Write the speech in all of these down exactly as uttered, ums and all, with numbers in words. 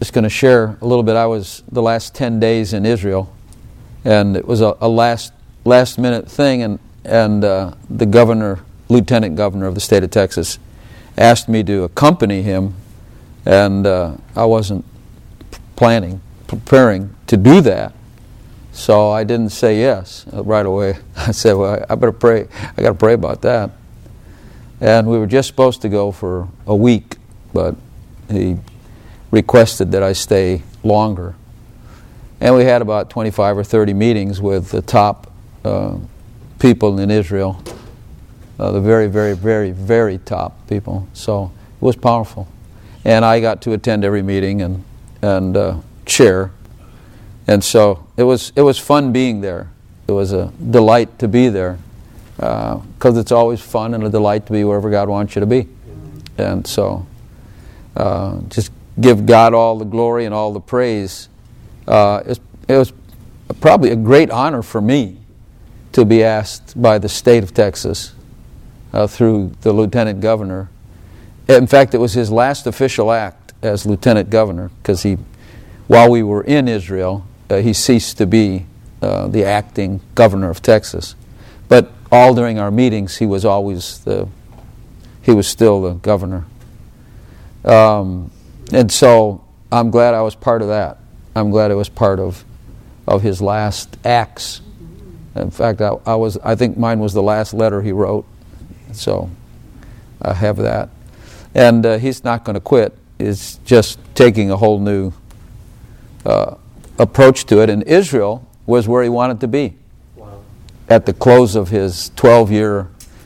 just going to share a little bit. I was the last ten days in Israel, and it was a, a last last minute thing, and and uh, the governor, lieutenant governor of the state of Texas, asked me to accompany him, and uh, I wasn't planning, preparing to do that, so I didn't say yes right away. I said, "Well, I better pray. I got to pray about that." And we were just supposed to go for a week, but he requested that I stay longer. And we had about twenty-five or thirty meetings with the top uh, people in Israel, uh, the very, very, very, very top people. So it was powerful. And I got to attend every meeting and and uh, chair. And so it was it was fun being there. It was a delight to be there, because uh, it's always fun and a delight to be wherever God wants you to be. And so uh, just give God all the glory and all the praise. Uh, it, it was probably a great honor for me to be asked by the state of Texas uh, through the lieutenant governor. In fact, it was his last official act as lieutenant governor, because he, while we were in Israel, uh, he ceased to be uh, the acting governor of Texas. But all during our meetings, he was always the, he was still the governor. Um, and so I'm glad I was part of that. I'm glad I was part of of his last acts. In fact, I, I was. I think mine was the last letter he wrote. So I have that. And uh, he's not going to quit. He's just taking a whole new uh, approach to it. And Israel was where he wanted to be. Wow. At the close of his twelve-year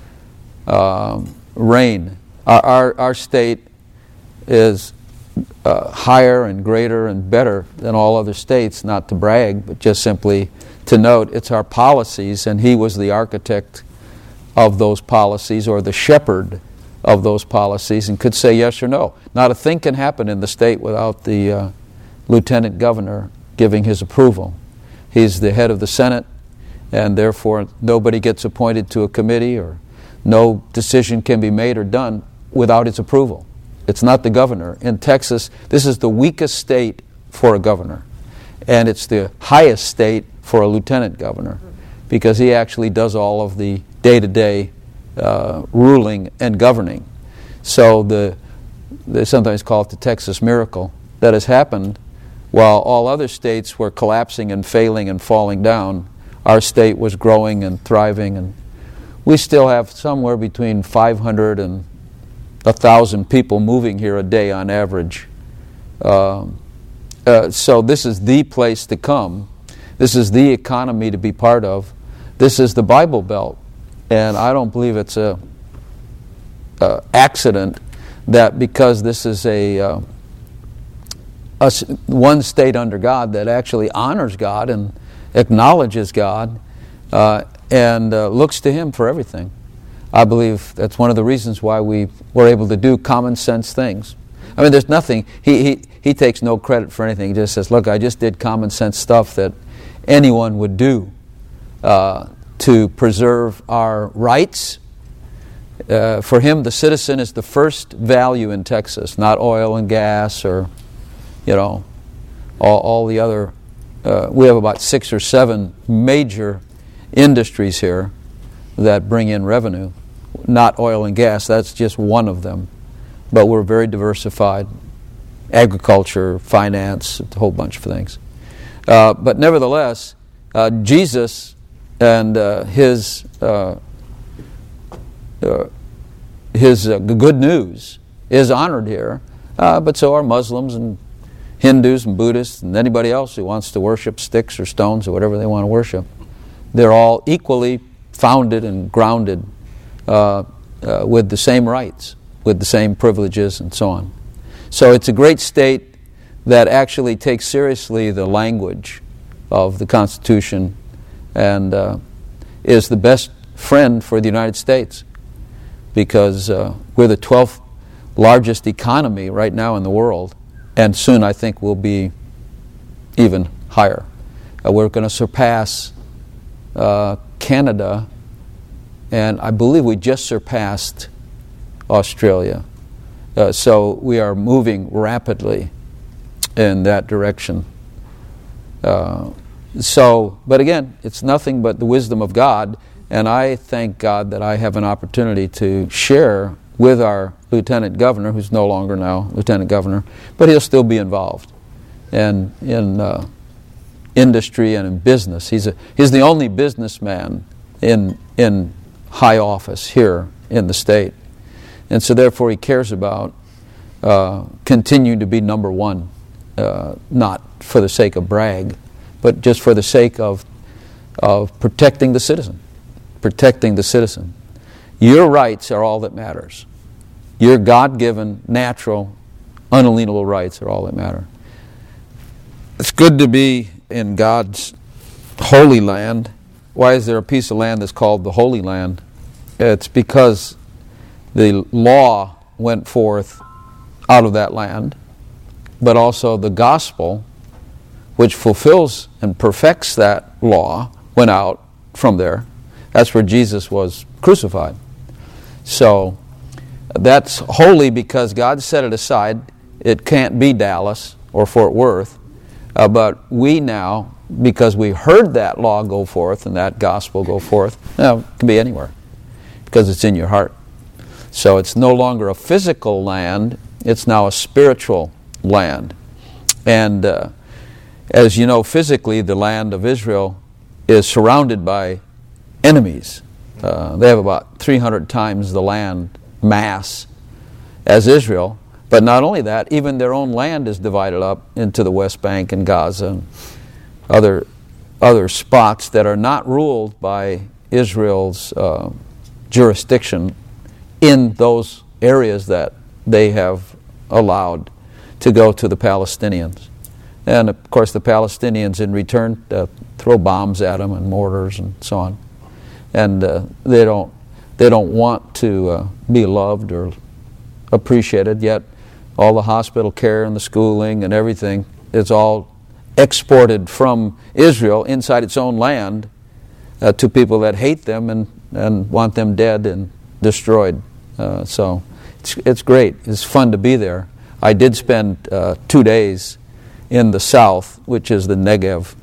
um, reign. Our, our, our state is uh, higher and greater and better than all other states, not to brag, but just simply to note it's our policies, and he was the architect of those policies, or the shepherd of those policies, and could say yes or no. Not a thing can happen in the state without the uh, lieutenant governor giving his approval. He's the head of the Senate, and therefore nobody gets appointed to a committee, or no decision can be made or done without his approval. It's not the governor. In Texas, this is the weakest state for a governor, and it's the highest state for a lieutenant governor, because he actually does all of the day-to-day uh, ruling and governing. So the they sometimes call it the Texas miracle that has happened. While all other states were collapsing and failing and falling down, our state was growing and thriving, and we still have somewhere between five hundred and one thousand people moving here a day on average. Um, uh, so this is the place to come. This is the economy to be part of. This is the Bible Belt. And I don't believe it's a, a accident that because this is a, uh, a one state under God that actually honors God and acknowledges God uh, and uh, looks to Him for everything. I believe that's one of the reasons why we were able to do common sense things. I mean, there's nothing, he, he, he takes no credit for anything. He just says, look, I just did common sense stuff that anyone would do uh, to preserve our rights. Uh, for him, the citizen is the first value in Texas, not oil and gas or, you know, all, all the other. Uh, we have about six or seven major industries here that bring in revenue. Not oil and gas, that's just one of them. But we're very diversified. Agriculture, finance, a whole bunch of things. Uh, but nevertheless, uh, Jesus and uh, his uh, uh, his uh, good news is honored here, uh, but so are Muslims and Hindus and Buddhists and anybody else who wants to worship sticks or stones or whatever they want to worship. They're all equally founded and grounded uh, uh, with the same rights, with the same privileges and so on. So it's a great state that actually takes seriously the language of the Constitution and uh, is the best friend for the United States, because uh, we're the twelfth largest economy right now in the world, and soon I think we'll be even higher. Uh, we're going to surpass uh, Canada, and I believe we just surpassed Australia. Uh, so we are moving rapidly in that direction. Uh, so, but again, it's nothing but the wisdom of God, and I thank God that I have an opportunity to share with our lieutenant governor, who's no longer now lieutenant governor, but he'll still be involved in in uh, industry and in business. He's a he's the only businessman in in high office here in the state, and so therefore he cares about uh, continuing to be number one, uh, not for the sake of brag, but just for the sake of of protecting the citizen, protecting the citizen. Your rights are all that matters. Your God-given, natural, unalienable rights are all that matter. It's good to be in God's holy land. Why is there a piece of land that's called the Holy Land? It's because the law went forth out of that land, but also the gospel, which fulfills and perfects that law, went out from there. That's where Jesus was crucified. So that's holy because God set it aside. It can't be Dallas or Fort Worth, uh, but we now, because we heard that law go forth and that gospel go forth, now it can be anywhere because it's in your heart. So it's no longer a physical land, it's now a spiritual land. And uh, as you know, physically, the land of Israel is surrounded by enemies. Uh, they have about three hundred times the land mass as Israel. But not only that, even their own land is divided up into the West Bank and Gaza and other other spots that are not ruled by Israel's uh, jurisdiction in those areas that they have allowed to go to the Palestinians. And of course the Palestinians in return uh, throw bombs at them and mortars and so on. And uh, they don't they don't want to uh, be loved or appreciated, yet all the hospital care and the schooling and everything is all exported from Israel inside its own land uh, to people that hate them and, and want them dead and destroyed. Uh, so it's, it's great. It's fun to be there. I did spend uh, two days in the south, which is the Negev,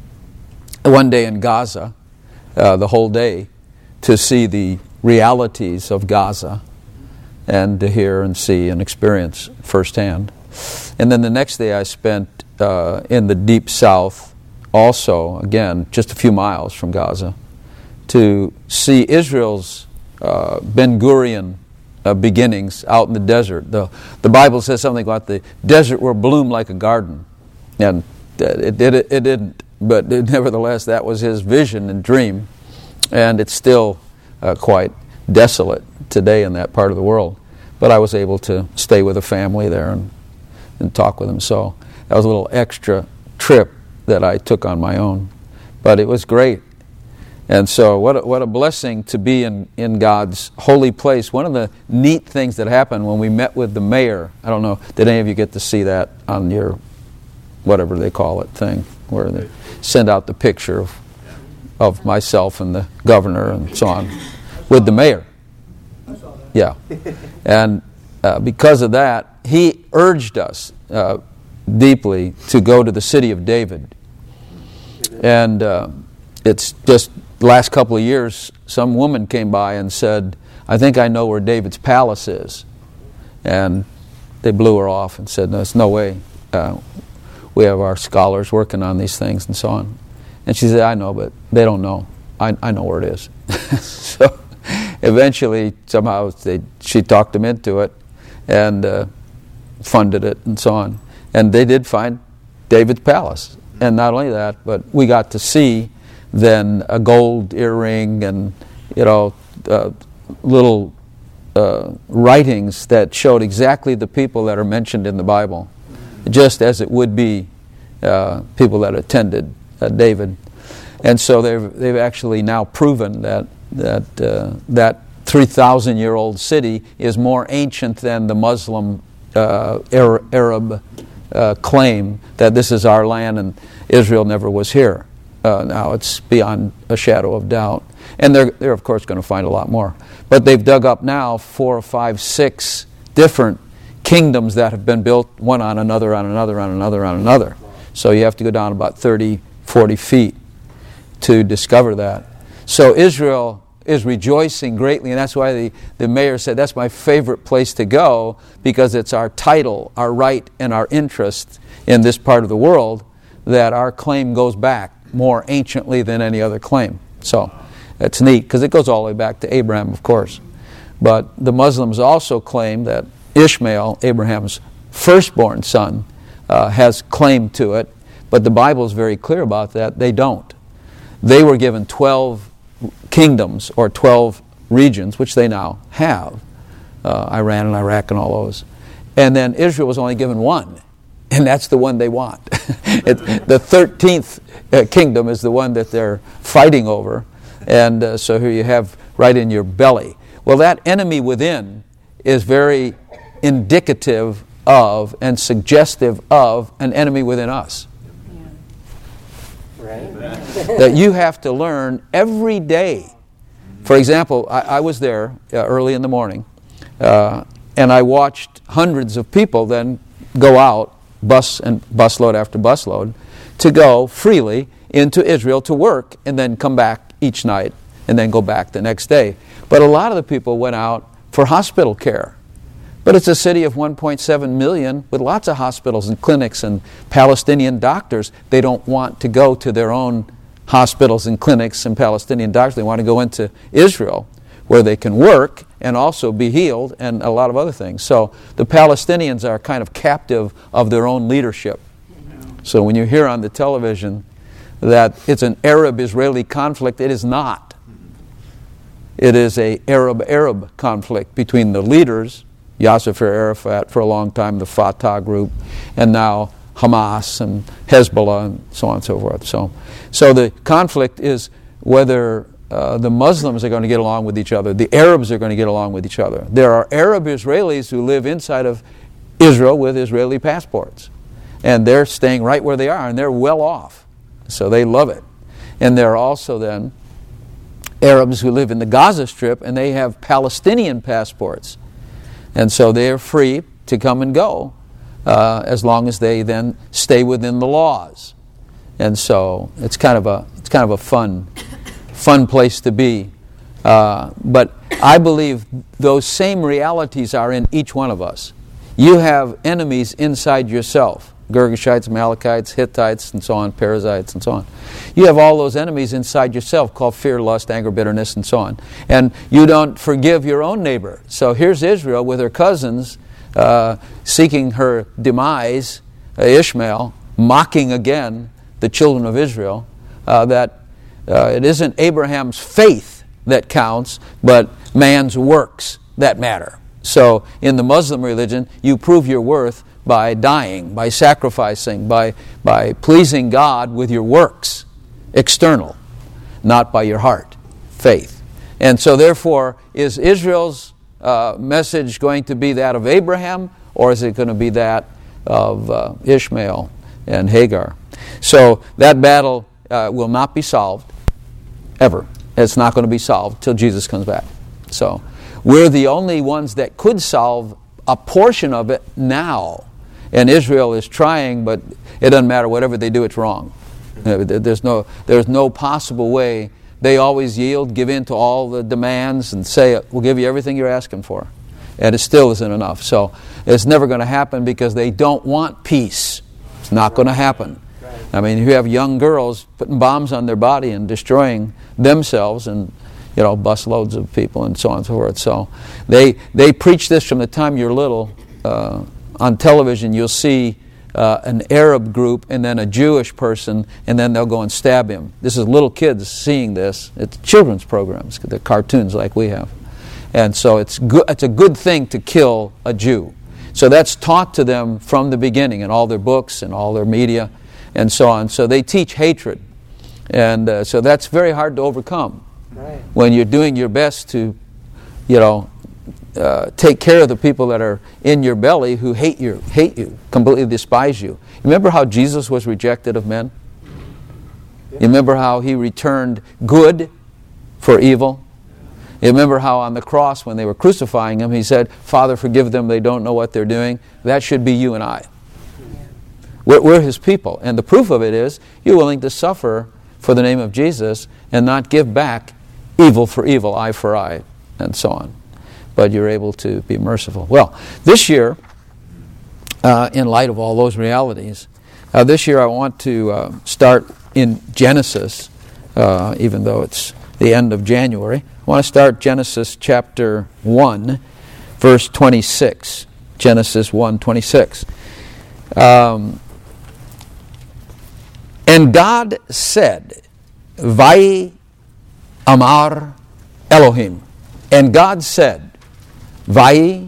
one day in Gaza, uh, the whole day, to see the realities of Gaza and to hear and see and experience firsthand. And then the next day I spent uh, in the deep south, also, again, just a few miles from Gaza, to see Israel's uh, Ben Gurion uh, beginnings out in the desert. The, the Bible says something about the desert will bloom like a garden. And it, it, it didn't, but it, nevertheless, that was his vision and dream. And it's still uh, quite desolate today in that part of the world. But I was able to stay with a family there and, and talk with them. So that was a little extra trip that I took on my own. But it was great. And so what a, what a blessing to be in, in God's holy place. One of the neat things that happened when we met with the mayor, I don't know, did any of you get to see that on your whatever they call it thing, where they send out the picture of, of myself and the governor and so on with the mayor. Yeah. And uh, because of that, he urged us uh, deeply to go to the city of David. And uh, it's just the last couple of years, some woman came by and said, I think I know where David's palace is. And they blew her off and said, no, there's no way. Uh, we have our scholars working on these things and so on. And she said, I know, but they don't know. I, I know where it is. So eventually, somehow, they, she talked them into it and uh, funded it and so on. And they did find David's palace. And not only that, but we got to see then a gold earring and, you know, uh, little uh, writings that showed exactly the people that are mentioned in the Bible, just as it would be uh, people that attended uh, David. And so they've they've actually now proven that that uh, that three thousand year old city is more ancient than the Muslim uh, Arab uh, claim that this is our land and Israel never was here. Uh, now it's beyond a shadow of doubt. And they're, they're of course going to find a lot more. But they've dug up now four or five, six different kingdoms that have been built one on another, on another, on another, on another. So you have to go down about thirty, forty feet to discover that. So Israel is rejoicing greatly, and that's why the, the mayor said, that's my favorite place to go, because it's our title, our right, and our interest in this part of the world that our claim goes back more anciently than any other claim. So it's neat, because it goes all the way back to Abraham, of course. But the Muslims also claim that Ishmael, Abraham's firstborn son, uh, has claim to it, but the Bible is very clear about that. They don't. They were given twelve kingdoms or twelve regions, which they now have, uh, Iran and Iraq and all those. And then Israel was only given one, and that's the one they want. it, the thirteenth uh, kingdom is the one that they're fighting over, and uh, so here you have right in your belly. Well, that enemy within is very indicative of and suggestive of an enemy within us. Right. That you have to learn every day. For example, I, I was there uh, early in the morning, uh, and I watched hundreds of people then go out, bus and busload after busload, to go freely into Israel to work and then come back each night and then go back the next day. But a lot of the people went out for hospital care. But it's a city of one point seven million with lots of hospitals and clinics and Palestinian doctors. They don't want to go to their own hospitals and clinics and Palestinian doctors. They want to go into Israel where they can work and also be healed and a lot of other things. So the Palestinians are kind of captive of their own leadership. So when you hear on the television that it's an Arab-Israeli conflict, it is not. It is a Arab-Arab conflict between the leaders, Yasser Arafat for a long time, the Fatah group, and now Hamas and Hezbollah and so on and so forth. So, so the conflict is whether uh, the Muslims are going to get along with each other, the Arabs are going to get along with each other. There are Arab Israelis who live inside of Israel with Israeli passports, and they're staying right where they are, and they're well off, so they love it. And there are also then Arabs who live in the Gaza Strip, and they have Palestinian passports. And so they are free to come and go uh, as long as they then stay within the laws. And so it's kind of a it's kind of a fun fun place to be. Uh, but I believe those same realities are in each one of us. You have enemies inside yourself. Girgashites, Amalekites, Hittites, and so on, Perizzites, and so on. You have all those enemies inside yourself called fear, lust, anger, bitterness, and so on. And you don't forgive your own neighbor. So here's Israel with her cousins uh, seeking her demise, uh, Ishmael, mocking again the children of Israel, uh, that uh, it isn't Abraham's faith that counts, but man's works that matter. So in the Muslim religion, you prove your worth by dying, by sacrificing, by, by pleasing God with your works, external, not by your heart, faith. And so therefore, is Israel's uh, message going to be that of Abraham, or is it going to be that of uh, Ishmael and Hagar? So that battle uh, will not be solved, ever. It's not going to be solved till Jesus comes back. So we're the only ones that could solve a portion of it now. And Israel is trying, but it doesn't matter. Whatever they do, it's wrong. There's no, there's no possible way. They always yield, give in to all the demands, and say, we'll give you everything you're asking for. And it still isn't enough. So it's never going to happen because they don't want peace. It's not going to happen. I mean, you have young girls putting bombs on their body and destroying themselves and, you know, bus loads of people and so on and so forth. So they, they preach this from the time you're little. Uh, On television, you'll see uh, an Arab group and then a Jewish person, and then they'll go and stab him. This is little kids seeing this. It's children's programs, they're cartoons like we have. And so it's good, it's a good thing to kill a Jew. So that's taught to them from the beginning in all their books and all their media and so on. So they teach hatred. And uh, so that's very hard to overcome. Right. When you're doing your best to, you know, Uh, take care of the people that are in your belly who hate you, hate you, completely despise you. You remember how Jesus was rejected of men? You remember how he returned good for evil? You remember how on the cross when they were crucifying him, he said, Father, forgive them, they don't know what they're doing. That should be you and I. We're, we're his people. And the proof of it is you're willing to suffer for the name of Jesus and not give back evil for evil, eye for eye, and so on. But you're able to be merciful. Well, this year, uh, in light of all those realities, uh, this year I want to uh, start in Genesis, uh, even though it's the end of January. I want to start Genesis chapter one, verse twenty-six. Genesis one, twenty-six. Um, and God said, Vai Amar Elohim. And God said, Vai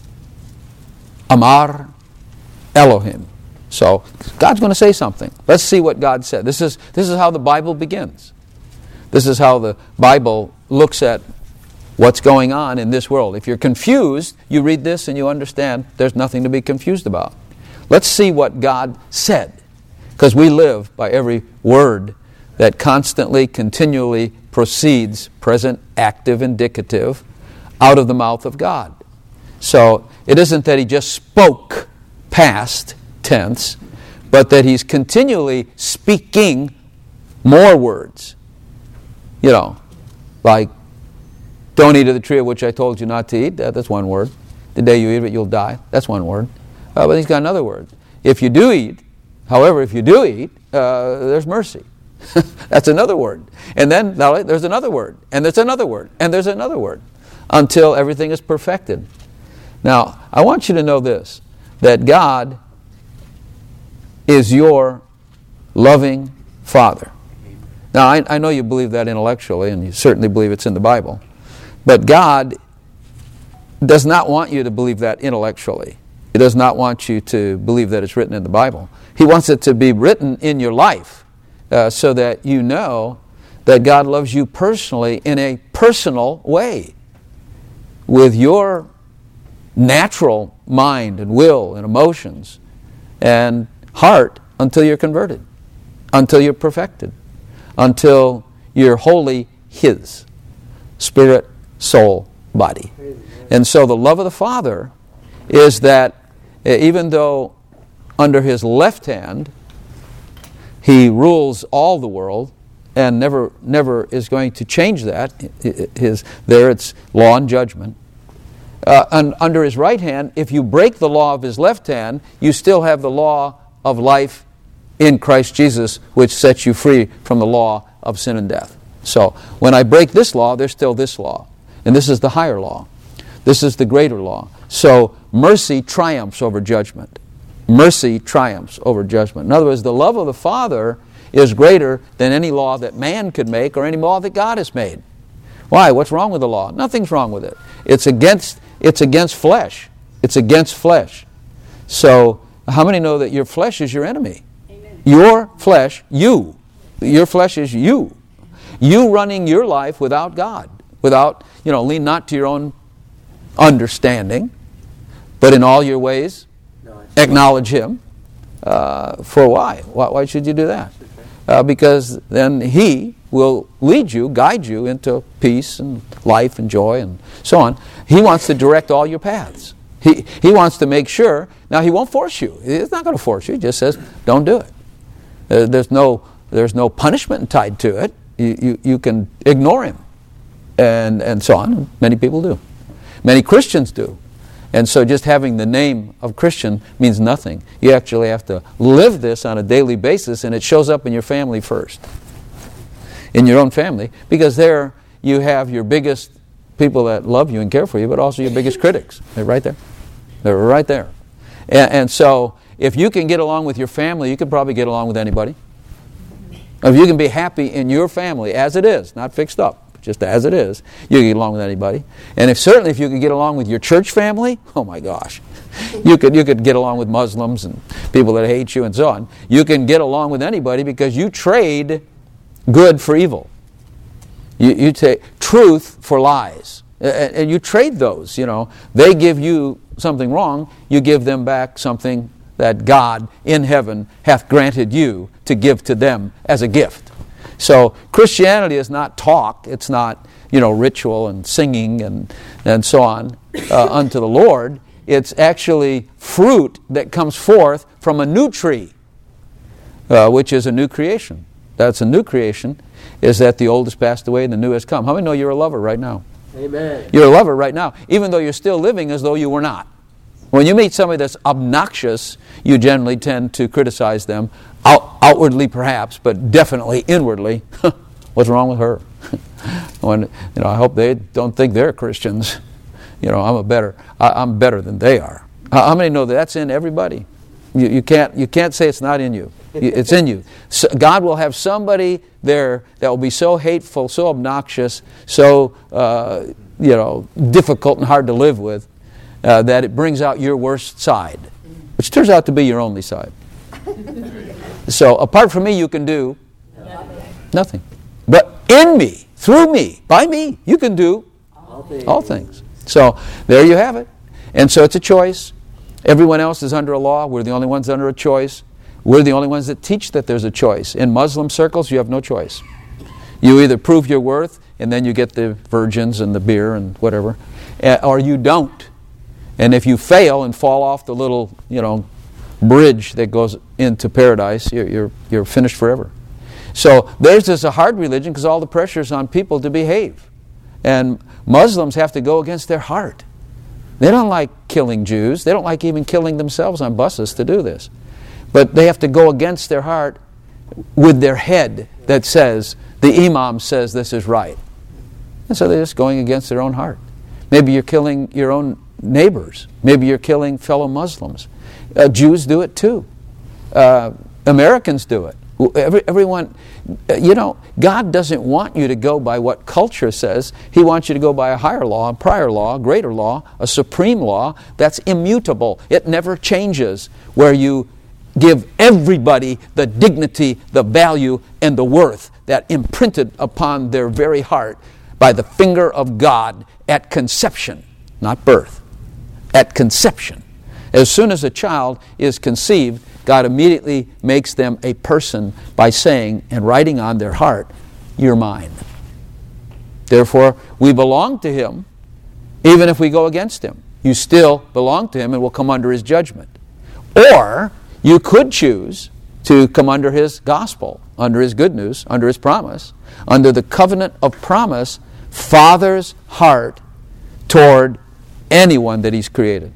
Amar Elohim. So God's going to say something. Let's see what God said. This is this is how the Bible begins. This is how the Bible looks at what's going on in this world. If you're confused, you read this and you understand there's nothing to be confused about. Let's see what God said, because we live by every word that constantly, continually proceeds, present, active, indicative, out of the mouth of God. So it isn't that he just spoke past tense, but that he's continually speaking more words. You know, like, don't eat of the tree of which I told you not to eat. That, that's one word. The day you eat of it, you'll die. That's one word. Uh, but he's got another word. If you do eat, however, if you do eat, uh, there's mercy. That's another word. And then now, there's another word. And there's another word. And there's another word. Until everything is perfected. Now, I want you to know this, that God is your loving Father. Now, I, I know you believe that intellectually, and you certainly believe it's in the Bible. But God does not want you to believe that intellectually. He does not want you to believe that it's written in the Bible. He wants it to be written in your life uh, so that you know that God loves you personally in a personal way, with your natural mind and will and emotions and heart, until you're converted, until you're perfected, until you're wholly His, spirit, soul, body. And so the love of the Father is that even though under His left hand He rules all the world and never never is going to change that, his, there it's law and judgment. Uh, and under His right hand, if you break the law of His left hand, you still have the law of life in Christ Jesus, which sets you free from the law of sin and death. So when I break this law, there's still this law. And this is the higher law. This is the greater law. So mercy triumphs over judgment. Mercy triumphs over judgment. In other words, the love of the Father is greater than any law that man could make or any law that God has made. Why? What's wrong with the law? Nothing's wrong with it. It's against, it's against flesh. It's against flesh. So how many know that your flesh is your enemy? Amen. Your flesh, you. Your flesh is you. You running your life without God. Without, you know, lean not to your own understanding, but in all your ways acknowledge Him. Uh, for why? why? Why should you do that? Uh, because then He will lead you, guide you into peace and life and joy and so on. He wants to direct all your paths. He He wants to make sure. Now He won't force you. He's not going to force you. He just says, don't do it. Uh, there's no there's no punishment tied to it. You you, you can ignore Him, and and so on. Many people do. Many Christians do. And so just having the name of Christian means nothing. You actually have to live this on a daily basis, and it shows up in your family first. In your own family, because there you have your biggest people that love you and care for you, but also your biggest critics. They're right there. They're right there. And, and so if you can get along with your family, you can probably get along with anybody. If you can be happy in your family as it is, not fixed up, just as it is, you can get along with anybody. And if certainly if you could get along with your church family, oh my gosh, you could you could get along with Muslims and people that hate you and so on. You can get along with anybody because you trade good for evil. You, you take truth for lies, and, and you trade those. You know, they give you something wrong, you give them back something that God in heaven hath granted you to give to them as a gift. So Christianity is not talk. It's not you know, ritual and singing and, and so on uh, unto the Lord. It's actually fruit that comes forth from a new tree, uh, which is a new creation. That's a new creation, is that the old has passed away and the new has come. How many know you're a lover right now? Amen. You're a lover right now, even though you're still living as though you were not. When you meet somebody that's obnoxious, you generally tend to criticize them, out, outwardly perhaps, but definitely inwardly. What's wrong with her? When, you know, I hope they don't think they're Christians. You know, I'm a better. I, I'm better than they are. How many know that that's in everybody? You, you can't. You can't say it's not in you. It's in you. So God will have somebody there that will be so hateful, so obnoxious, so uh, you know, difficult and hard to live with, uh, that it brings out your worst side, which turns out to be your only side. So apart from me, you can do nothing. But in me, through me, by me, you can do All things. all things. So there you have it. And so it's a choice. Everyone else is under a law. We're the only ones under a choice. We're the only ones that teach that there's a choice. In Muslim circles, you have no choice. You either prove your worth, and then you get the virgins and the beer and whatever, or you don't. And if you fail and fall off the little, you know, bridge that goes into paradise, you're you're, you're finished forever. So theirs is a hard religion because all the pressure is on people to behave. And Muslims have to go against their heart. They don't like killing Jews. They don't like even killing themselves on buses to do this. But they have to go against their heart with their head that says, the imam says this is right. And so they're just going against their own heart. Maybe you're killing your own neighbors. Maybe you're killing fellow Muslims. Uh, Jews do it too. Uh, Americans do it. Every, everyone, you know, God doesn't want you to go by what culture says. He wants you to go by a higher law, a prior law, a greater law, a supreme law that's immutable. It never changes, where you give everybody the dignity, the value, and the worth that imprinted upon their very heart by the finger of God at conception, not birth, at conception. As soon as a child is conceived, God immediately makes them a person by saying and writing on their heart, you're mine. Therefore, we belong to Him, even if we go against Him. You still belong to Him and will come under His judgment. Or you could choose to come under His gospel, under His good news, under His promise, under the covenant of promise, Father's heart toward anyone that He's created.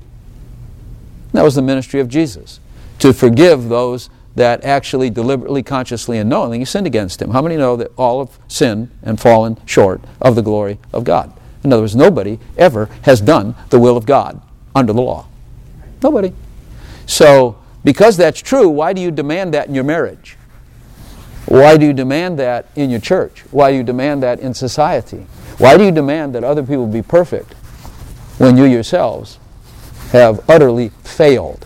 That was the ministry of Jesus, to forgive those that actually deliberately, consciously, and knowingly sinned against Him. How many know that all have sinned and fallen short of the glory of God? In other words, nobody ever has done the will of God under the law. Nobody. So, because that's true, why do you demand that in your marriage? Why do you demand that in your church? Why do you demand that in society? Why do you demand that other people be perfect when you yourselves have utterly failed?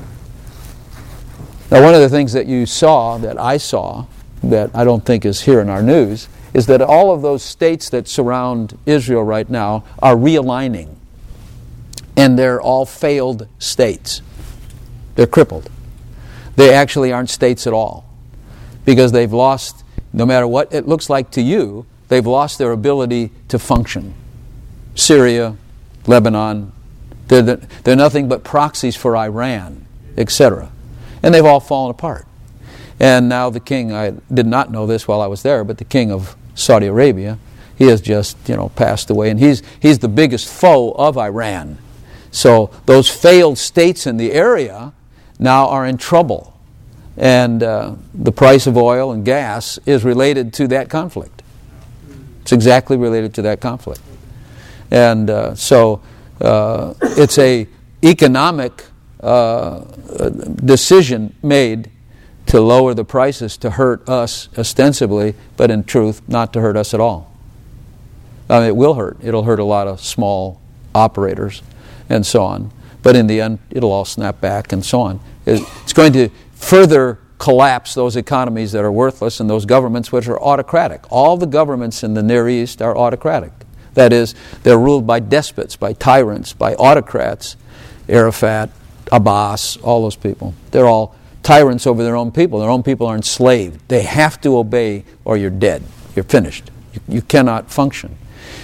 Now, one of the things that you saw, that I saw, that I don't think is here in our news, is that all of those states that surround Israel right now are realigning. And they're all failed states. They're crippled. They actually aren't states at all. Because they've lost, no matter what it looks like to you, they've lost their ability to function. Syria, Lebanon, they're, the, they're nothing but proxies for Iran, et cetera. And they've all fallen apart. And now the king, I did not know this while I was there, but the king of Saudi Arabia, he has just, you know, passed away. And he's he's the biggest foe of Iran. So those failed states in the area now are in trouble. And uh, the price of oil and gas is related to that conflict. It's exactly related to that conflict. And uh, so uh, it's a economic uh, decision made to lower the prices to hurt us ostensibly, but in truth, not to hurt us at all. I mean, it will hurt. It'll hurt a lot of small operators and so on. But in the end, it'll all snap back and so on. It's going to further collapse those economies that are worthless and those governments which are autocratic. All the governments in the Near East are autocratic. That is, they're ruled by despots, by tyrants, by autocrats. Arafat, Abbas, all those people. They're all tyrants over their own people. Their own people are enslaved. They have to obey or you're dead. You're finished. You, you cannot function.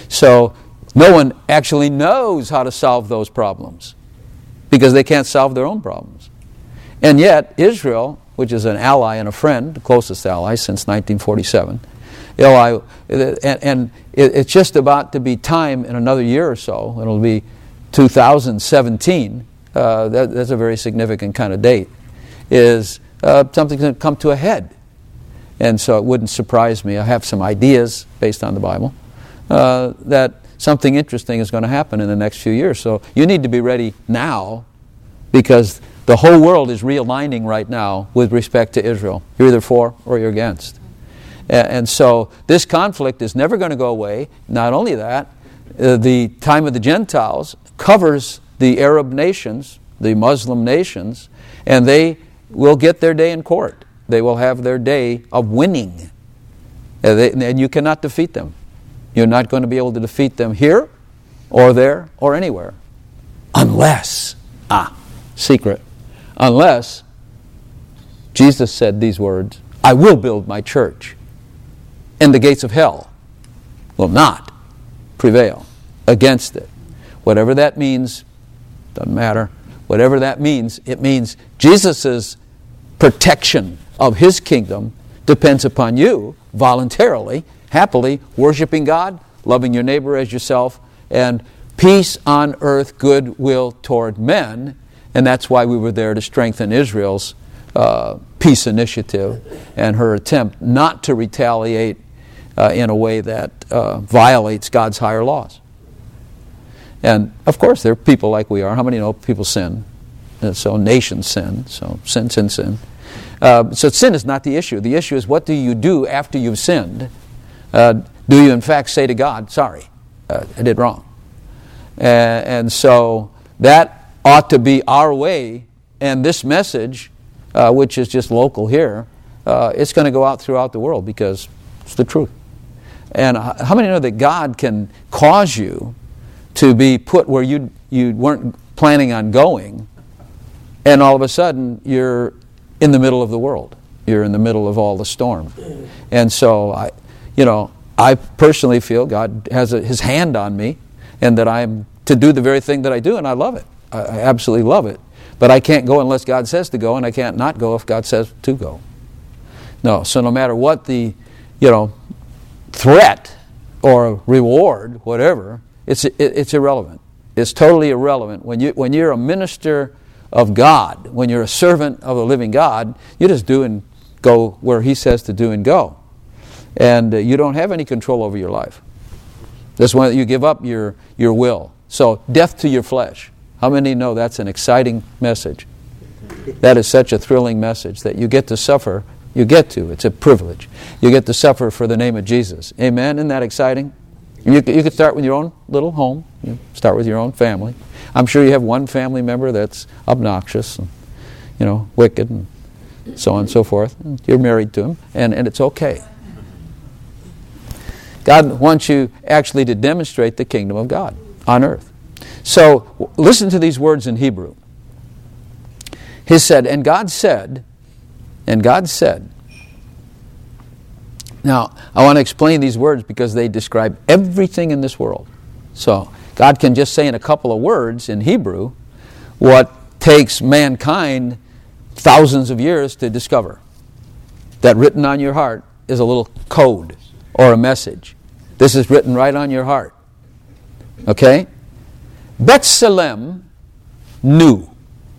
So no one actually knows how to solve those problems because they can't solve their own problems. And yet Israel, which is an ally and a friend, the closest ally since nineteen forty-seven, ally, and, and it, it's just about to be time in another year or so. It'll be two thousand seventeen. Uh, that, that's a very significant kind of date. Is uh, something's going to come to a head. And so it wouldn't surprise me. I have some ideas based on the Bible uh, that something interesting is going to happen in the next few years. So you need to be ready now because the whole world is realigning right now with respect to Israel. You're either for or you're against. And, and so this conflict is never going to go away. Not only that, uh, the time of the Gentiles covers the Arab nations, the Muslim nations, and they will get their day in court. They will have their day of winning. Uh, they, and you cannot defeat them. You're not going to be able to defeat them here or there or anywhere. Unless, ah, secret, unless Jesus said these words, I will build my church, and the gates of hell will not prevail against it. Whatever that means, doesn't matter. Whatever that means, it means Jesus' protection of His kingdom depends upon you voluntarily, happily worshiping God, loving your neighbor as yourself, and peace on earth, goodwill toward men. And that's why we were there to strengthen Israel's uh, peace initiative and her attempt not to retaliate uh, in a way that uh, violates God's higher laws. And of course, there are people like we are. How many know people sin? And so nations sin. So sin, sin, sin. Uh, so sin is not the issue. The issue is what do you do after you've sinned? Uh, do you in fact say to God, sorry, uh, I did wrong? Uh, and so that ought to be our way. And this message, uh, which is just local here, uh, it's going to go out throughout the world because it's the truth. And how many know that God can cause you to be put where you you weren't planning on going, and all of a sudden you're in the middle of the world. You're in the middle of all the storm. And so I, you know, I personally feel God has a, His hand on me, and that I'm to do the very thing that I do, and I love it. I, I absolutely love it. But I can't go unless God says to go, and I can't not go if God says to go. No. So no matter what the, you know, threat or reward, whatever, it's it, it's irrelevant. It's totally irrelevant. When you when you're a minister of God, when you're a servant of the living God, you just do and go where He says to do and go. And uh, you don't have any control over your life. That's when you give up your, your will. So, death to your flesh. How many know that's an exciting message? That is such a thrilling message that you get to suffer. You get to. It's a privilege. You get to suffer for the name of Jesus. Amen? Isn't that exciting? You, you could start with your own little home. You start with your own family. I'm sure you have one family member that's obnoxious and, you know, wicked and so on and so forth. You're married to him, and, and it's okay. God wants you actually to demonstrate the kingdom of God on earth. So listen to these words in Hebrew. He said, and God said, and God said. Now, I want to explain these words because they describe everything in this world. So God can just say in a couple of words in Hebrew what takes mankind thousands of years to discover. That written on your heart is a little code or a message. This is written right on your heart. Okay? B'Tselem knew.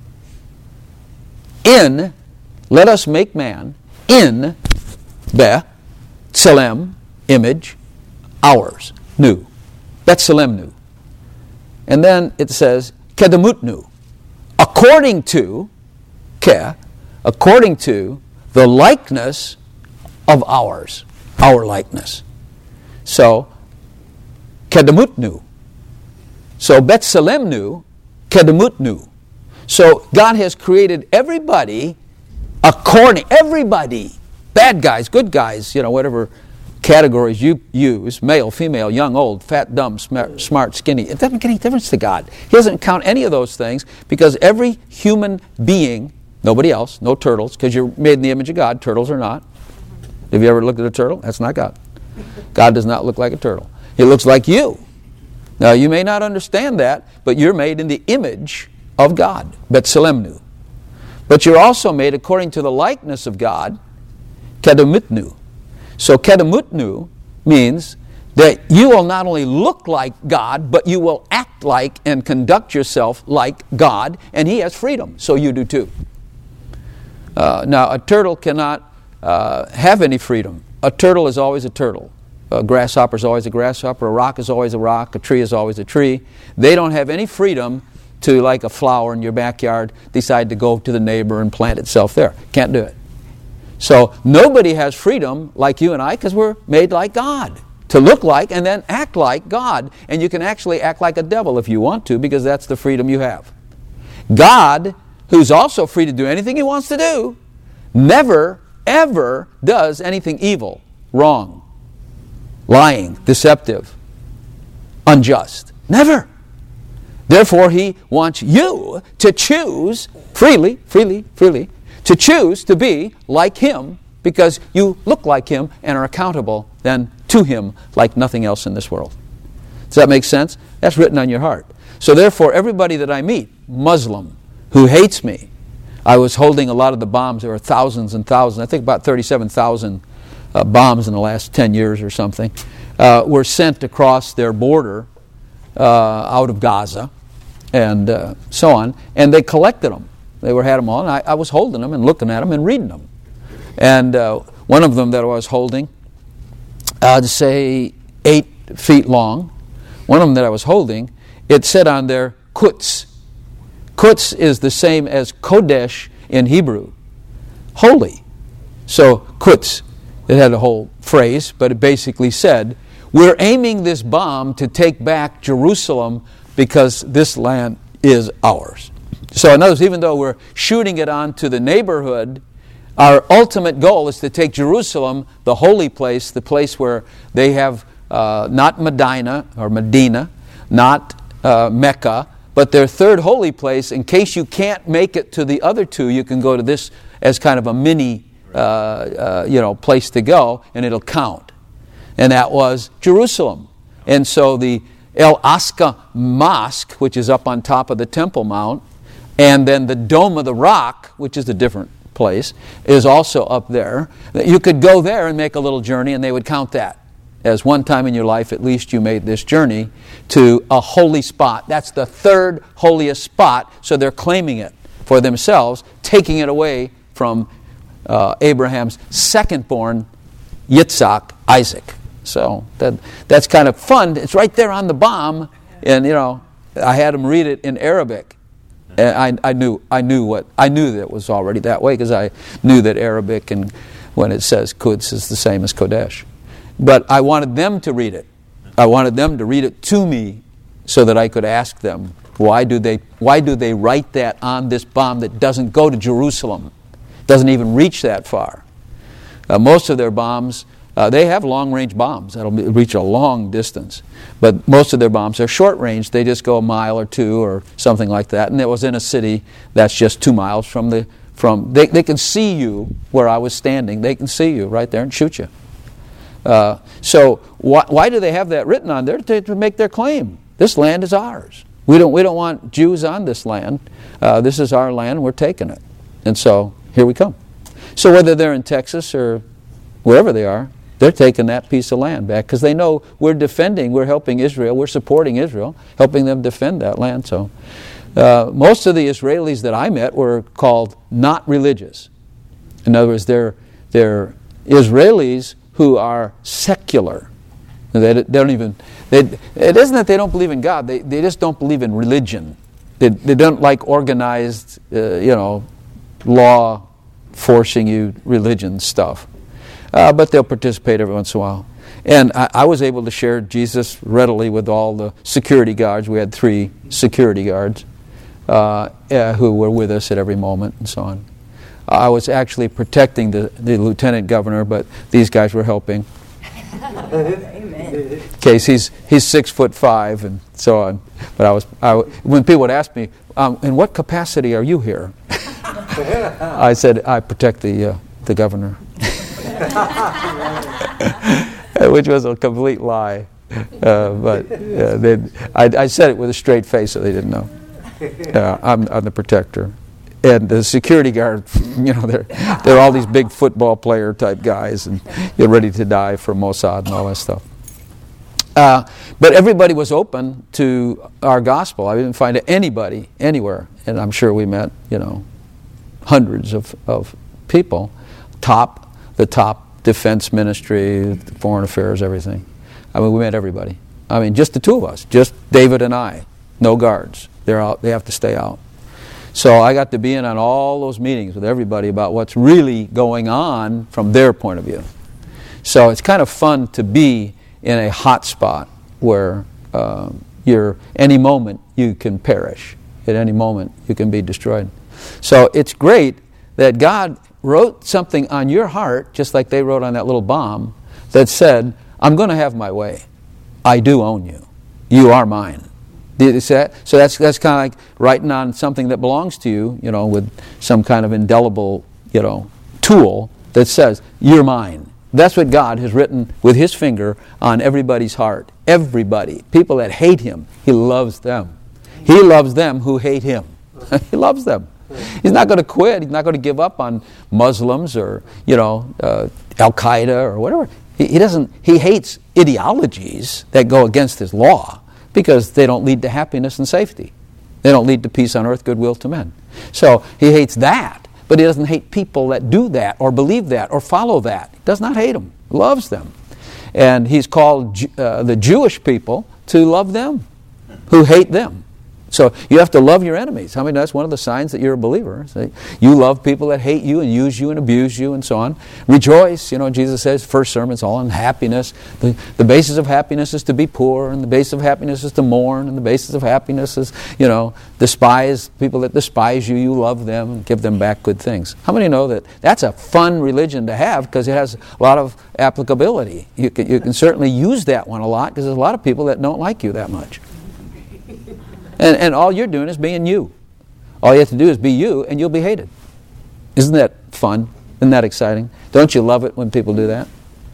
In, let us make man, in, B'Tselem, image, ours, new. B'Tselem knew. And then it says, Kedemutnu, according to, Ke, according to the likeness of ours, our likeness. So, Kedemutnu. So, B'Tselem knew, Kedemutnu. So, God has created everybody according, everybody, bad guys, good guys, you know, whatever categories you use, male, female, young, old, fat, dumb, smart, smart, skinny. It doesn't make any difference to God. He doesn't count any of those things because every human being, nobody else, no turtles, because you're made in the image of God, turtles are not. Have you ever looked at a turtle? That's not God. God does not look like a turtle. He looks like you. Now, you may not understand that, but you're made in the image of God, Betselemnu. But you're also made according to the likeness of God, Kedemutnu. So Kedemutnu means that you will not only look like God, but you will act like and conduct yourself like God, and He has freedom, so you do too. Uh, now, a turtle cannot uh, have any freedom. A turtle is always a turtle. A grasshopper is always a grasshopper. A rock is always a rock. A tree is always a tree. They don't have any freedom to, like a flower in your backyard, decide to go to the neighbor and plant itself there. Can't do it. So nobody has freedom like you and I, because we're made like God, to look like and then act like God. And you can actually act like a devil if you want to, because that's the freedom you have. God, who's also free to do anything He wants to do, never, ever does anything evil, wrong, lying, deceptive, unjust. Never. Therefore, He wants you to choose freely, freely, freely, to choose to be like Him, because you look like Him and are accountable then to Him like nothing else in this world. Does that make sense? That's written on your heart. So therefore, everybody that I meet, Muslim, who hates me, I was holding a lot of the bombs. There were thousands and thousands, I think about thirty-seven thousand uh, bombs in the last ten years or something, uh, were sent across their border uh, out of Gaza and uh, so on, and they collected them. They were had them all, and I, I was holding them and looking at them and reading them. And uh, one of them that I was holding, I'd say eight feet long, one of them that I was holding, it said on there, Quds. Quds is the same as Kodesh in Hebrew, holy. So Quds, it had a whole phrase, but it basically said, we're aiming this bomb to take back Jerusalem because this land is ours. So in other words, even though we're shooting it onto the neighborhood, our ultimate goal is to take Jerusalem, the holy place, the place where they have uh, not Medina or Medina, not uh, Mecca, but their third holy place. In case you can't make it to the other two, you can go to this as kind of a mini uh, uh, you know, place to go, and it'll count. And that was Jerusalem. And so the El Aqsa Mosque, which is up on top of the Temple Mount, and then the Dome of the Rock, which is a different place, is also up there. You could go there and make a little journey, and they would count that as one time in your life at least you made this journey to a holy spot. That's the third holiest spot, so they're claiming it for themselves, taking it away from uh, Abraham's second-born, Yitzhak, Isaac. So that that's kind of fun. It's right there on the bomb, and you know, I had them read it in Arabic. And I, I knew I knew what I knew that it was already that way, because I knew that Arabic, and when it says Quds, is the same as Kodesh. But I wanted them to read it. I wanted them to read it to me, so that I could ask them, why do they why do they write that on this bomb that doesn't go to Jerusalem, doesn't even reach that far? Uh, most of their bombs, uh, they have long-range bombs that'll reach a long distance, but most of their bombs are short-range. They just go a mile or two or something like that. And it was in a city that's just two miles from the from. They they can see you where I was standing. They can see you right there and shoot you. Uh, so why why do they have that written on there? To, to make their claim. This land is ours. We don't we don't want Jews on this land. Uh, this is our land. We're taking it. And so here we come. So whether they're in Texas or wherever they are, they're taking that piece of land back, because they know we're defending, we're helping Israel, we're supporting Israel, helping them defend that land. So uh, most of the Israelis that I met were called not religious. In other words, they're, they're Israelis who are secular. They, they don't even, they, it isn't that they don't believe in God, they, they just don't believe in religion. They, they don't like organized, uh, you know, law forcing you religion stuff. Uh, but they'll participate every once in a while. And I, I was able to share Jesus readily with all the security guards. We had three security guards uh, uh, who were with us at every moment and so on. I was actually protecting the, the lieutenant governor, but these guys were helping. Amen. Case he's he's six foot five and so on. But I was I, when people would ask me, um, in what capacity are you here? I said I protect the uh, the governor. Which was a complete lie. Uh, but uh, they, I, I said it with a straight face, so they didn't know. Uh, I'm, I'm the protector. And the security guard, you know, they're, they're all these big football player type guys, and you're ready to die for Mossad and all that stuff. Uh, but everybody was open to our gospel. I didn't find anybody anywhere, and I'm sure we met, you know, hundreds of, of people, top, the top defense ministry, foreign affairs, everything. I mean, we met everybody. I mean, just the two of us, just David and I, no guards. They're out. They have to stay out. So I got to be in on all those meetings with everybody about what's really going on from their point of view. So it's kind of fun to be in a hot spot where uh, you're, any moment you can perish. At any moment you can be destroyed. So it's great that God wrote something on your heart, just like they wrote on that little bomb, that said, I'm going to have my way. I do own you. You are mine. Did you see that? So that's that's kind of like writing on something that belongs to you, you know, with some kind of indelible, you know, tool that says, you're mine. That's what God has written with His finger on everybody's heart. Everybody. People that hate Him, He loves them. He loves them who hate Him. He loves them. He's not going to quit. He's not going to give up on Muslims or, you know, uh, Al-Qaeda or whatever. He, he doesn't. He hates ideologies that go against His law, because they don't lead to happiness and safety. They don't lead to peace on earth, goodwill to men. So He hates that, but He doesn't hate people that do that or believe that or follow that. He does not hate them. He loves them. And He's called uh, the Jewish people to love them who hate them. So you have to love your enemies. I mean, that's one of the signs that you're a believer. So you love people that hate you and use you and abuse you and so on. Rejoice. You know, Jesus says, first sermon's all on happiness. The, the basis of happiness is to be poor, and the basis of happiness is to mourn, and the basis of happiness is, you know, despise people that despise you. You love them and give them back good things. How many know that that's a fun religion to have because it has a lot of applicability? You can, you can certainly use that one a lot because there's a lot of people that don't like you that much. And, and all you're doing is being you. All you have to do is be you, and you'll be hated. Isn't that fun? Isn't that exciting? Don't you love it when people do that?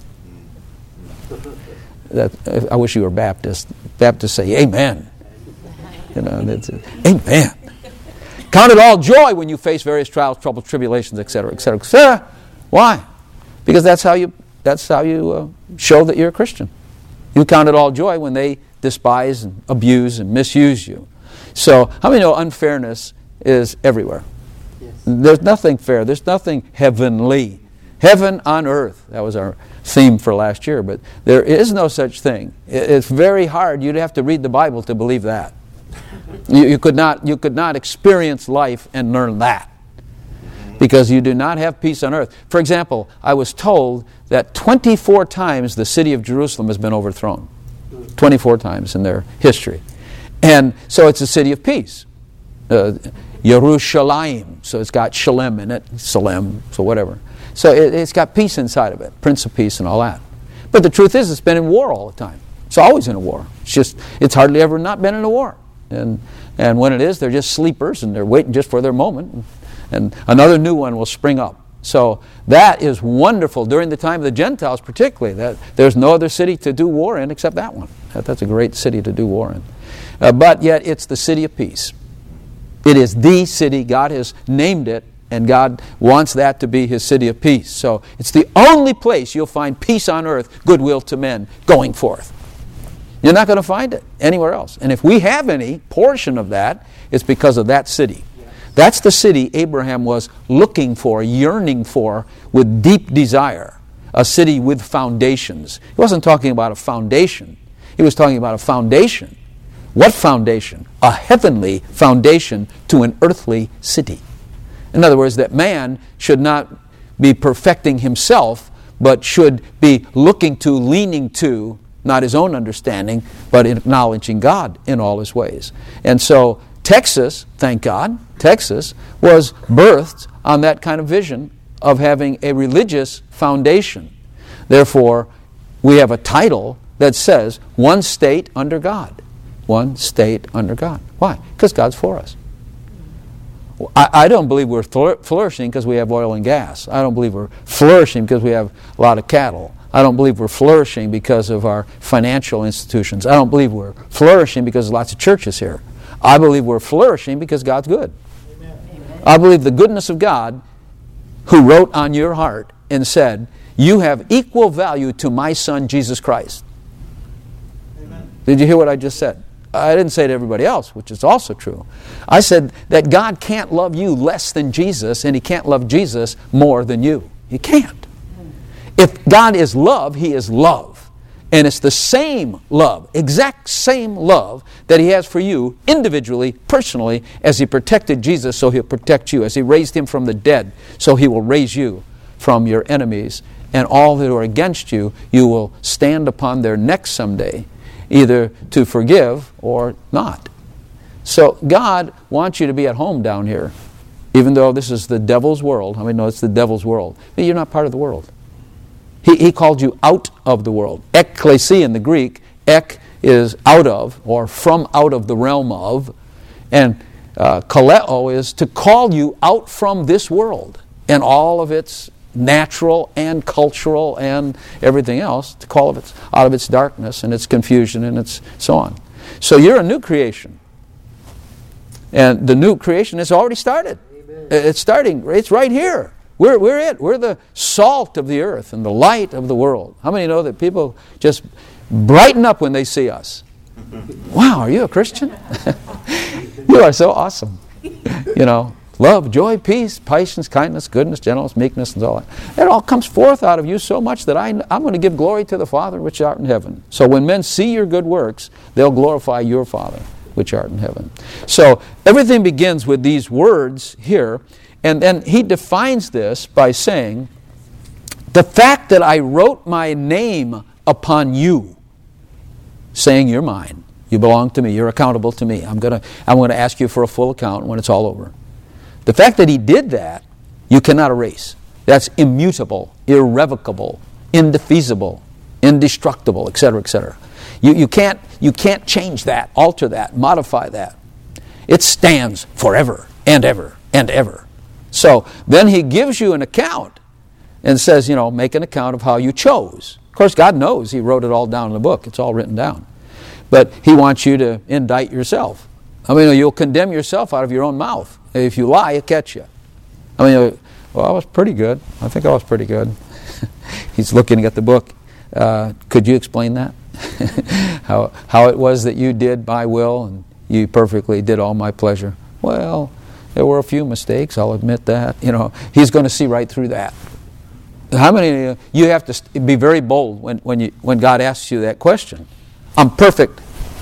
That I wish you were Baptist. Baptists say, amen. You know, that's it. Amen. Count it all joy when you face various trials, troubles, tribulations, et cetera, et cetera, et cetera. Why? Because that's how you, that's how you uh, show that you're a Christian. You count it all joy when they despise and abuse and misuse you. So, how many know unfairness is everywhere? Yes. There's nothing fair. There's nothing heavenly. Heaven on earth. That was our theme for last year. But there is no such thing. It's very hard. You'd have to read the Bible to believe that. You, you could not, you could not experience life and learn that. Because you do not have peace on earth. For example, I was told that twenty-four times the city of Jerusalem has been overthrown. twenty-four times in their history. And so it's a city of peace. Uh, Yerushalayim. So it's got Shalem in it. Salem, so whatever. So it, it's got peace inside of it. Prince of Peace and all that. But the truth is it's been in war all the time. It's always in a war. It's just, it's hardly ever not been in a war. And, and when it is, they're just sleepers and they're waiting just for their moment. And another new one will spring up. So that is wonderful during the time of the Gentiles particularly. That there's no other city to do war in except that one. That, that's a great city to do war in. Uh, but yet it's the city of peace. It is the city. God has named it, and God wants that to be His city of peace. So it's the only place you'll find peace on earth, goodwill to men, going forth. You're not going to find it anywhere else. And if we have any portion of that, it's because of that city. That's the city Abraham was looking for, yearning for, with deep desire. A city with foundations. He wasn't talking about a foundation. He was talking about a foundation. What foundation? A heavenly foundation to an earthly city. In other words, that man should not be perfecting himself, but should be looking to, leaning to, not his own understanding, but acknowledging God in all His ways. And so Texas, thank God, Texas was birthed on that kind of vision of having a religious foundation. Therefore, we have a title that says, one state under God. One state under God. Why? Because God's for us. I, I don't believe we're flourishing because we have oil and gas. I don't believe we're flourishing because we have a lot of cattle. I don't believe we're flourishing because of our financial institutions. I don't believe we're flourishing because there's lots of churches here. I believe we're flourishing because God's good. Amen. I believe the goodness of God, who wrote on your heart and said, you have equal value to my Son, Jesus Christ. Amen. Did you hear what I just said? I didn't say to everybody else, which is also true. I said that God can't love you less than Jesus, and He can't love Jesus more than you. He can't. If God is love, He is love. And it's the same love, exact same love that He has for you individually, personally, as He protected Jesus, so He'll protect you. As He raised Him from the dead, so He will raise you from your enemies. And all that are against you, you will stand upon their necks someday, either to forgive or not. So God wants you to be at home down here, even though this is the devil's world. How many know it's the devil's world? But you're not part of the world. He, he called you out of the world. Ekklesia in the Greek, ek is out of, or from out of the realm of, and uh, kaleo is to call you out from this world and all of its natural and cultural and everything else, to call it out of its darkness and its confusion and its so on. So you're a new creation. And the new creation has already started. Amen. It's starting, it's right here. We're, we're it. We're the salt of the earth and the light of the world. How many know that people just brighten up when they see us? Wow, are you a Christian? You are so awesome. You know, love, joy, peace, patience, kindness, goodness, gentleness, meekness, and all that. It all comes forth out of you so much that I, I'm going to give glory to the Father which art in heaven. So when men see your good works, they'll glorify your Father which art in heaven. So everything begins with these words here. And then he defines this by saying, the fact that I wrote my name upon you, saying you're mine, you belong to me, you're accountable to me, I'm going to I'm going to ask you for a full account when it's all over. The fact that he did that, you cannot erase. That's immutable, irrevocable, indefeasible, indestructible, et cetera, et cetera. You, you, can't, you can't change that, alter that, modify that. It stands forever and ever and ever. So then he gives you an account and says, you know, make an account of how you chose. Of course, God knows He wrote it all down in the book. It's all written down. But He wants you to indict yourself. I mean, you'll condemn yourself out of your own mouth. If you lie, it'll catch you. I mean, well, I was pretty good. I think I was pretty good. He's looking at the book. Uh, could you explain that? how how it was that you did my will and you perfectly did all my pleasure? Well, there were a few mistakes, I'll admit that. You know, He's going to see right through that. How many of you, you have to be very bold when, when, you, when God asks you that question. I'm perfect.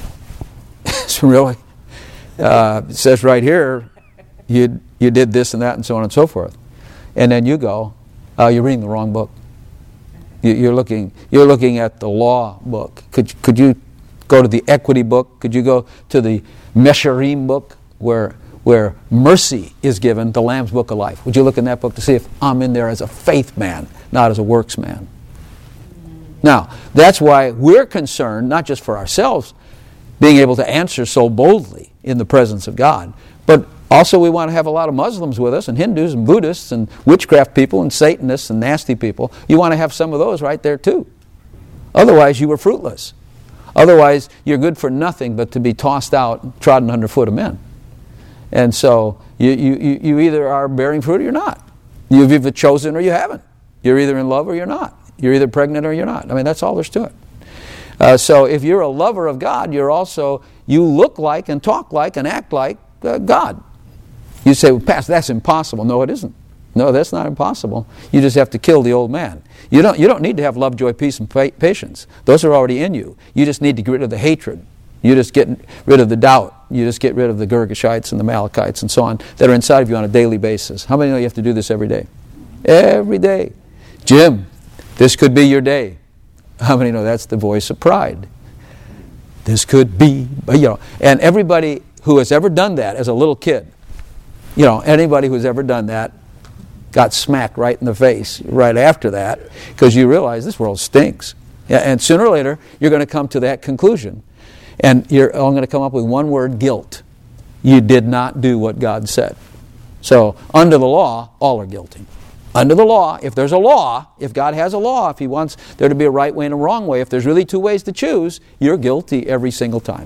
So really? Uh, it says right here, you, you did this and that and so on and so forth. And then you go, uh, you're reading the wrong book. You, you're looking you're looking at the law book. Could, could you go to the equity book? Could you go to the Mesharim book where where mercy is given, the Lamb's Book of Life? Would you look in that book to see if I'm in there as a faith man, not as a works man? Now, that's why we're concerned, not just for ourselves, being able to answer so boldly in the presence of God, but also we want to have a lot of Muslims with us, and Hindus and Buddhists and witchcraft people and Satanists and nasty people. You want to have some of those right there too. Otherwise, you were fruitless. Otherwise, you're good for nothing but to be tossed out, trodden underfoot of men. And so you, you, you either are bearing fruit or you're not. You've either chosen or you haven't. You're either in love or you're not. You're either pregnant or you're not. I mean, that's all there's to it. Uh, so if you're a lover of God, you're also, you look like and talk like and act like uh, God. You say, well, Pastor, that's impossible. No, it isn't. No, that's not impossible. You just have to kill the old man. You don't, you don't need to have love, joy, peace, and pa- patience. Those are already in you. You just need to get rid of the hatred. You just get rid of the doubt. You just get rid of the Girgashites and the Malachites and so on that are inside of you on a daily basis. How many know you have to do this every day? Every day. Jim, this could be your day. How many know that's the voice of pride? This could be, you know. And everybody who has ever done that as a little kid, you know, anybody who's ever done that got smacked right in the face right after that because you realize this world stinks. And sooner or later, you're going to come to that conclusion. And you're I'm going to come up with one word, guilt. You did not do what God said. So, under the law, all are guilty. Under the law, if there's a law, if God has a law, if He wants there to be a right way and a wrong way, if there's really two ways to choose, you're guilty every single time.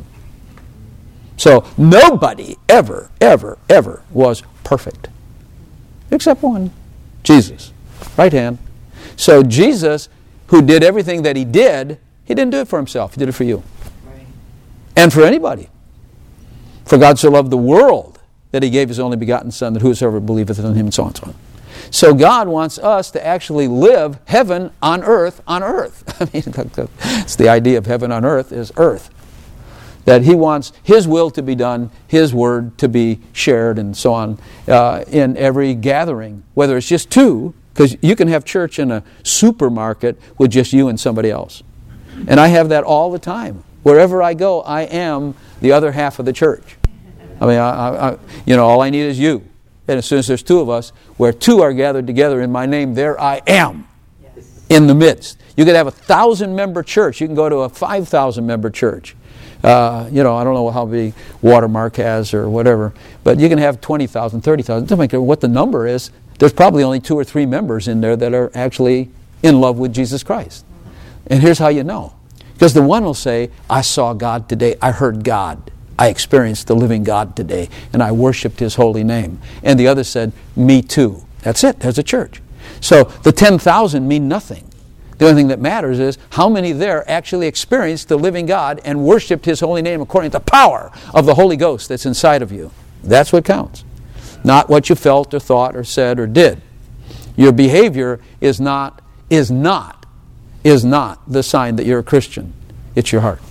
So nobody ever, ever, ever was perfect. Except one. Jesus. Right hand. So Jesus, who did everything that He did, He didn't do it for Himself. He did it for you. Right. And for anybody. For God so loved the world that He gave His only begotten Son, that whosoever believeth in Him, and so on and so on. So God wants us to actually live heaven on earth on earth. I mean, it's the idea of heaven on earth is earth. That He wants His will to be done, His word to be shared, and so on, uh, in every gathering. Whether it's just two, because you can have church in a supermarket with just you and somebody else. And I have that all the time. Wherever I go, I am the other half of the church. I mean, I, I, I, you know, all I need is you. And as soon as there's two of us, where two are gathered together in my name, there I am in the midst. You could have a thousand-member church. You can go to a five thousand member church. Uh, you know, I don't know how big Watermark has or whatever, but you can have twenty thousand, thirty thousand. It doesn't matter what the number is. There's probably only two or three members in there that are actually in love with Jesus Christ. And here's how you know. Because the one will say, I saw God today. I heard God. I experienced the living God today, and I worshiped His holy name. And the other said, me too. That's it. There's a church. So the ten thousand mean nothing. The only thing that matters is how many there actually experienced the living God and worshiped His holy name according to the power of the Holy Ghost that's inside of you. That's what counts. Not what you felt or thought or said or did. Your behavior is not, is not, is not the sign that you're a Christian. It's your heart.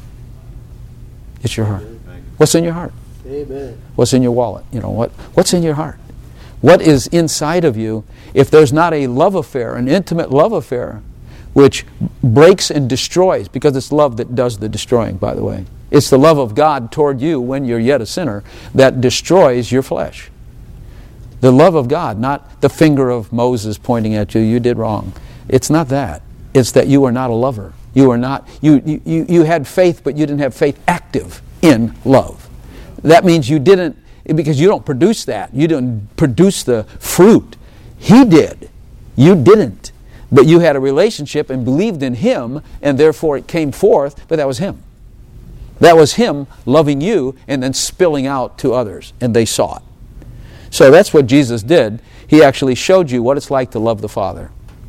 It's your heart. What's in your heart? Amen. What's in your wallet? You know, what? What's in your heart? What is inside of you? If there's not a love affair, an intimate love affair, which breaks and destroys, because it's love that does the destroying, by the way. It's the love of God toward you when you're yet a sinner that destroys your flesh. The love of God, not the finger of Moses pointing at you, you did wrong. It's not that. It's that you are not a lover. You are not, you, you, you had faith, but you didn't have faith active in love. That means you didn't, because you don't produce that. You didn't produce the fruit. He did. You didn't. But you had a relationship and believed in Him, and therefore it came forth, but that was Him. That was Him loving you and then spilling out to others, and they saw it. So that's what Jesus did. He actually showed you what it's like to love the Father.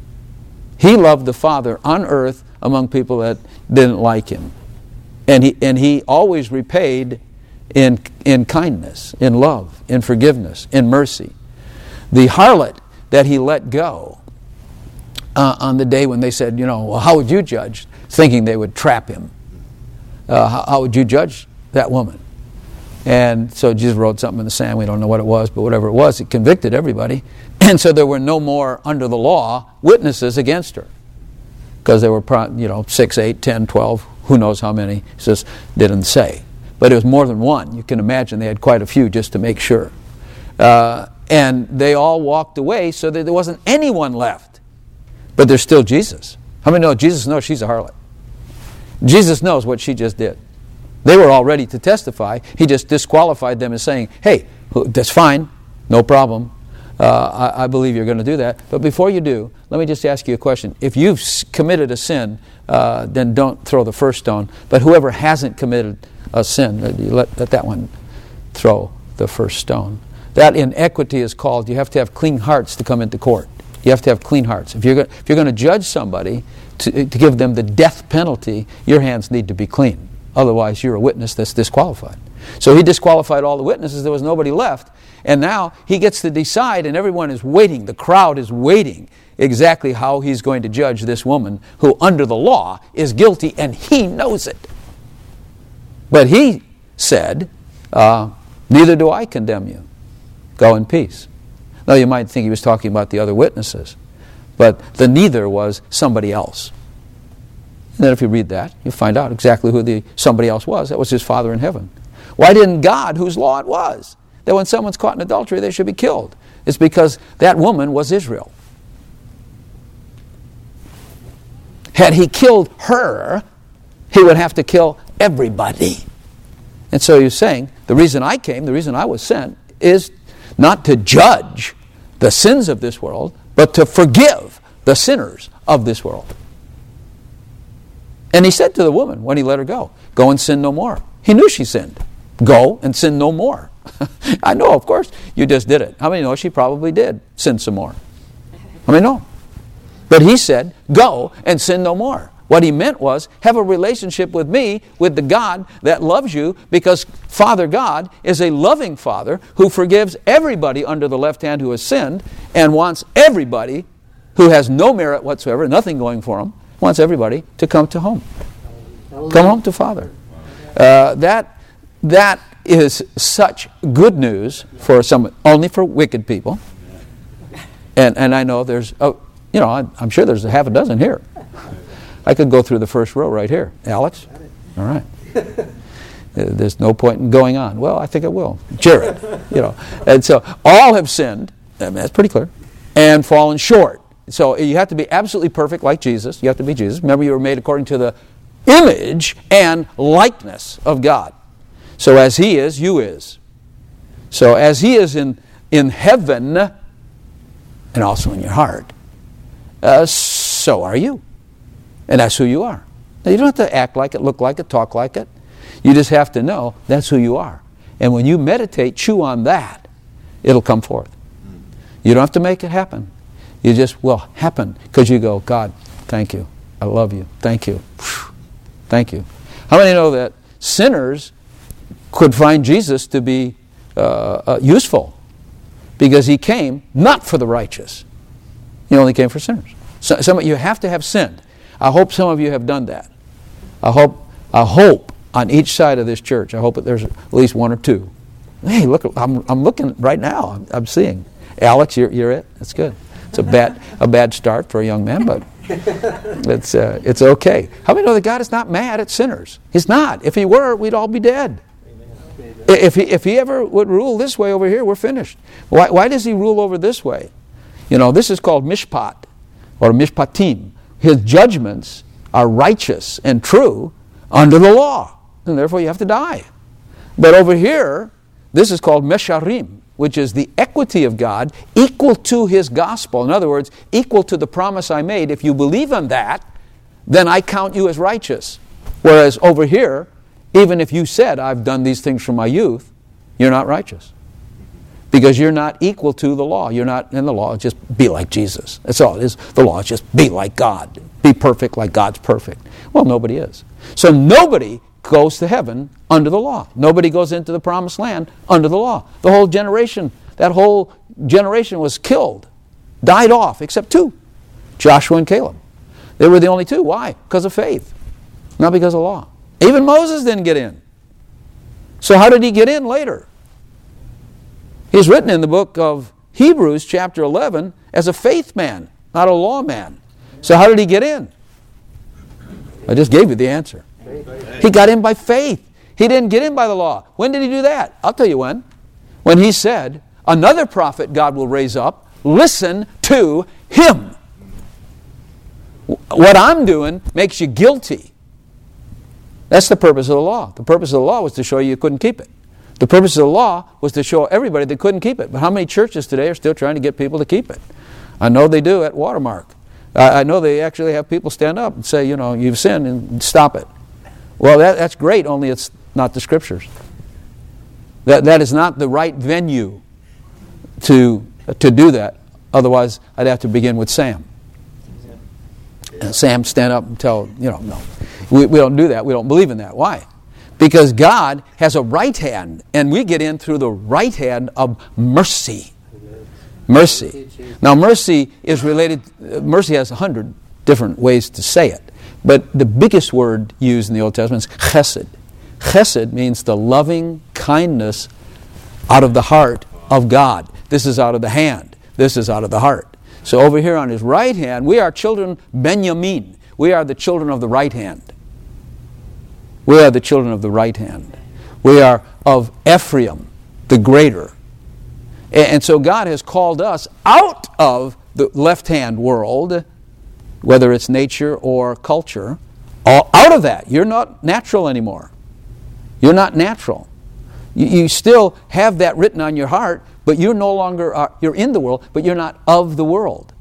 He loved the Father on earth among people that didn't like Him. And he, and he always repaid in, in kindness, in love, in forgiveness, in mercy. The harlot that He let go uh, on the day when they said, you know, well, how would you judge? Thinking they would trap Him. Uh, how, how would you judge that woman? And so Jesus wrote something in the sand. We don't know what it was, but whatever it was, it convicted everybody. And so there were no more, under the law, witnesses against her. Because there were, you know, six, eight, ten, twelve, who knows how many. He says, didn't say. But it was more than one. You can imagine they had quite a few just to make sure. Uh, and they all walked away so that there wasn't anyone left. But there's still Jesus. How many know Jesus knows she's a harlot? Jesus knows what she just did. They were all ready to testify. He just disqualified them as saying, hey, that's fine, no problem. Uh, I, I believe you're going to do that. But before you do, let me just ask you a question. If you've committed a sin, uh, then don't throw the first stone. But whoever hasn't committed a sin, let, let that one throw the first stone. That in equity is called, you have to have clean hearts to come into court. You have to have clean hearts. If you're going, if you're going to judge somebody to, to give them the death penalty, your hands need to be clean. Otherwise, you're a witness that's disqualified. So He disqualified all the witnesses. There was nobody left. And now He gets to decide, and everyone is waiting. The crowd is waiting exactly how He's going to judge this woman who, under the law, is guilty, and He knows it. But He said, uh, neither do I condemn you. Go in peace. Now, you might think He was talking about the other witnesses. But the neither was somebody else. And then if you read that, you find out exactly who the somebody else was. That was His Father in heaven. Why didn't God, whose law it was, that when someone's caught in adultery, they should be killed? It's because that woman was Israel. Had He killed her, He would have to kill everybody. And so He's saying, the reason I came, the reason I was sent, is not to judge the sins of this world, but to forgive the sinners of this world. And he said to the woman when he let her go, go and sin no more. He knew she sinned. Go and sin no more. I know, of course, you just did it. How many know she probably did sin some more? How many know? But he said, go and sin no more. What he meant was, have a relationship with me, with the God that loves you, because Father God is a loving Father who forgives everybody under the left hand who has sinned and wants everybody who has no merit whatsoever, nothing going for them, wants everybody to come to home. Come home to Father. Uh, that, that is such good news for some, only for wicked people. And, and I know there's, oh, you know, I'm, I'm sure there's a half a dozen here. I could go through the first row right here. Alex? All right. There's no point in going on. Well, I think it will. Jared, you know. And so all have sinned, I mean, that's pretty clear, and fallen short. So you have to be absolutely perfect like Jesus. You have to be Jesus. Remember, you were made according to the image and likeness of God. So as He is, you is. So as He is in, in heaven, and also in your heart, uh, so are you. And that's who you are. Now, you don't have to act like it, look like it, talk like it. You just have to know that's who you are. And when you meditate, chew on that, it'll come forth. You don't have to make it happen. You just will happen because you go, God, thank you. I love you. Thank you. Thank you. How many know that sinners could find Jesus to be uh, uh, useful? Because He came not for the righteous. He only came for sinners. So, some of you have to have sinned. I hope some of you have done that. I hope, I hope on each side of this church, I hope that there's at least one or two. Hey, look, I'm, I'm looking right now. I'm, I'm seeing. Alex, you're, you're it. That's good. It's a bad, a bad start for a young man, but it's, uh, it's okay. How many know that God is not mad at sinners? He's not. If He were, we'd all be dead. Amen. If he, if he ever would rule this way over here, we're finished. Why, why does He rule over this way? You know, this is called mishpat or mishpatim. His judgments are righteous and true under the law, and therefore you have to die. But over here, this is called mesharim, which is the equity of God equal to His gospel. In other words, equal to the promise I made. If you believe in that, then I count you as righteous. Whereas over here, even if you said, I've done these things from my youth, you're not righteous. Because you're not equal to the law. You're not in the law. Just be like Jesus. That's all it is. The law is just be like God. Be perfect like God's perfect. Well, nobody is. So nobody goes to heaven under the law. Nobody goes into the promised land under the law. The whole generation, that whole generation was killed, died off, except two, Joshua and Caleb. They were the only two. Why? Because of faith, not because of law. Even Moses didn't get in. So how did he get in later? He's written in the book of Hebrews chapter eleven as a faith man, not a law man. So how did he get in? I just gave you the answer. He got in by faith. He didn't get in by the law. When did he do that? I'll tell you when. When he said, another prophet God will raise up, listen to him. What I'm doing makes you guilty. That's the purpose of the law. The purpose of the law was to show you you couldn't keep it. The purpose of the law was to show everybody they couldn't keep it. But how many churches today are still trying to get people to keep it? I know they do at Watermark. I know they actually have people stand up and say, you know, you've sinned and stop it. Well, that, that's great, only it's not the Scriptures. That, that is not the right venue to, to do that. Otherwise, I'd have to begin with Sam. And Sam, stand up and tell, you know, no. We, we don't do that. We don't believe in that. Why? Because God has a right hand, and we get in through the right hand of mercy. Mercy. Now, mercy is related, mercy has a hundred different ways to say it. But the biggest word used in the Old Testament is chesed. Chesed means the loving kindness out of the heart of God. This is out of the hand. This is out of the heart. So over here on his right hand, we are children Benjamin. We are the children of the right hand. We are the children of the right hand. We are of Ephraim, the greater. And so God has called us out of the left-hand world, whether it's nature or culture, all out of that. You're not natural anymore. You're not natural. You, you still have that written on your heart, but you're no longer, are, you're in the world, but you're not of the world.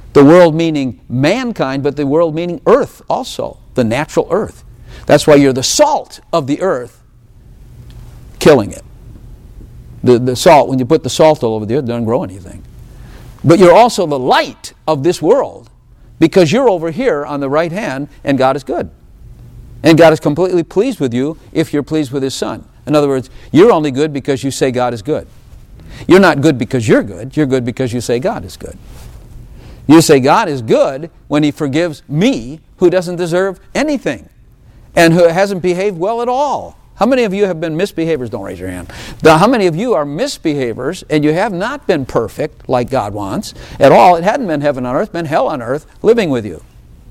The world meaning mankind, but the world meaning earth also, the natural earth. That's why you're the salt of the earth, killing it. The, the salt, when you put the salt all over the earth, it doesn't grow anything. But you're also the light of this world, because you're over here on the right hand, and God is good. And God is completely pleased with you if you're pleased with His Son. In other words, you're only good because you say God is good. You're not good because you're good. You're good because you say God is good. You say God is good when He forgives me, who doesn't deserve anything and who hasn't behaved well at all. How many of you have been misbehavers? Don't raise your hand. The, how many of you are misbehavers and you have not been perfect like God wants at all? It hadn't been heaven on earth, been hell on earth living with you.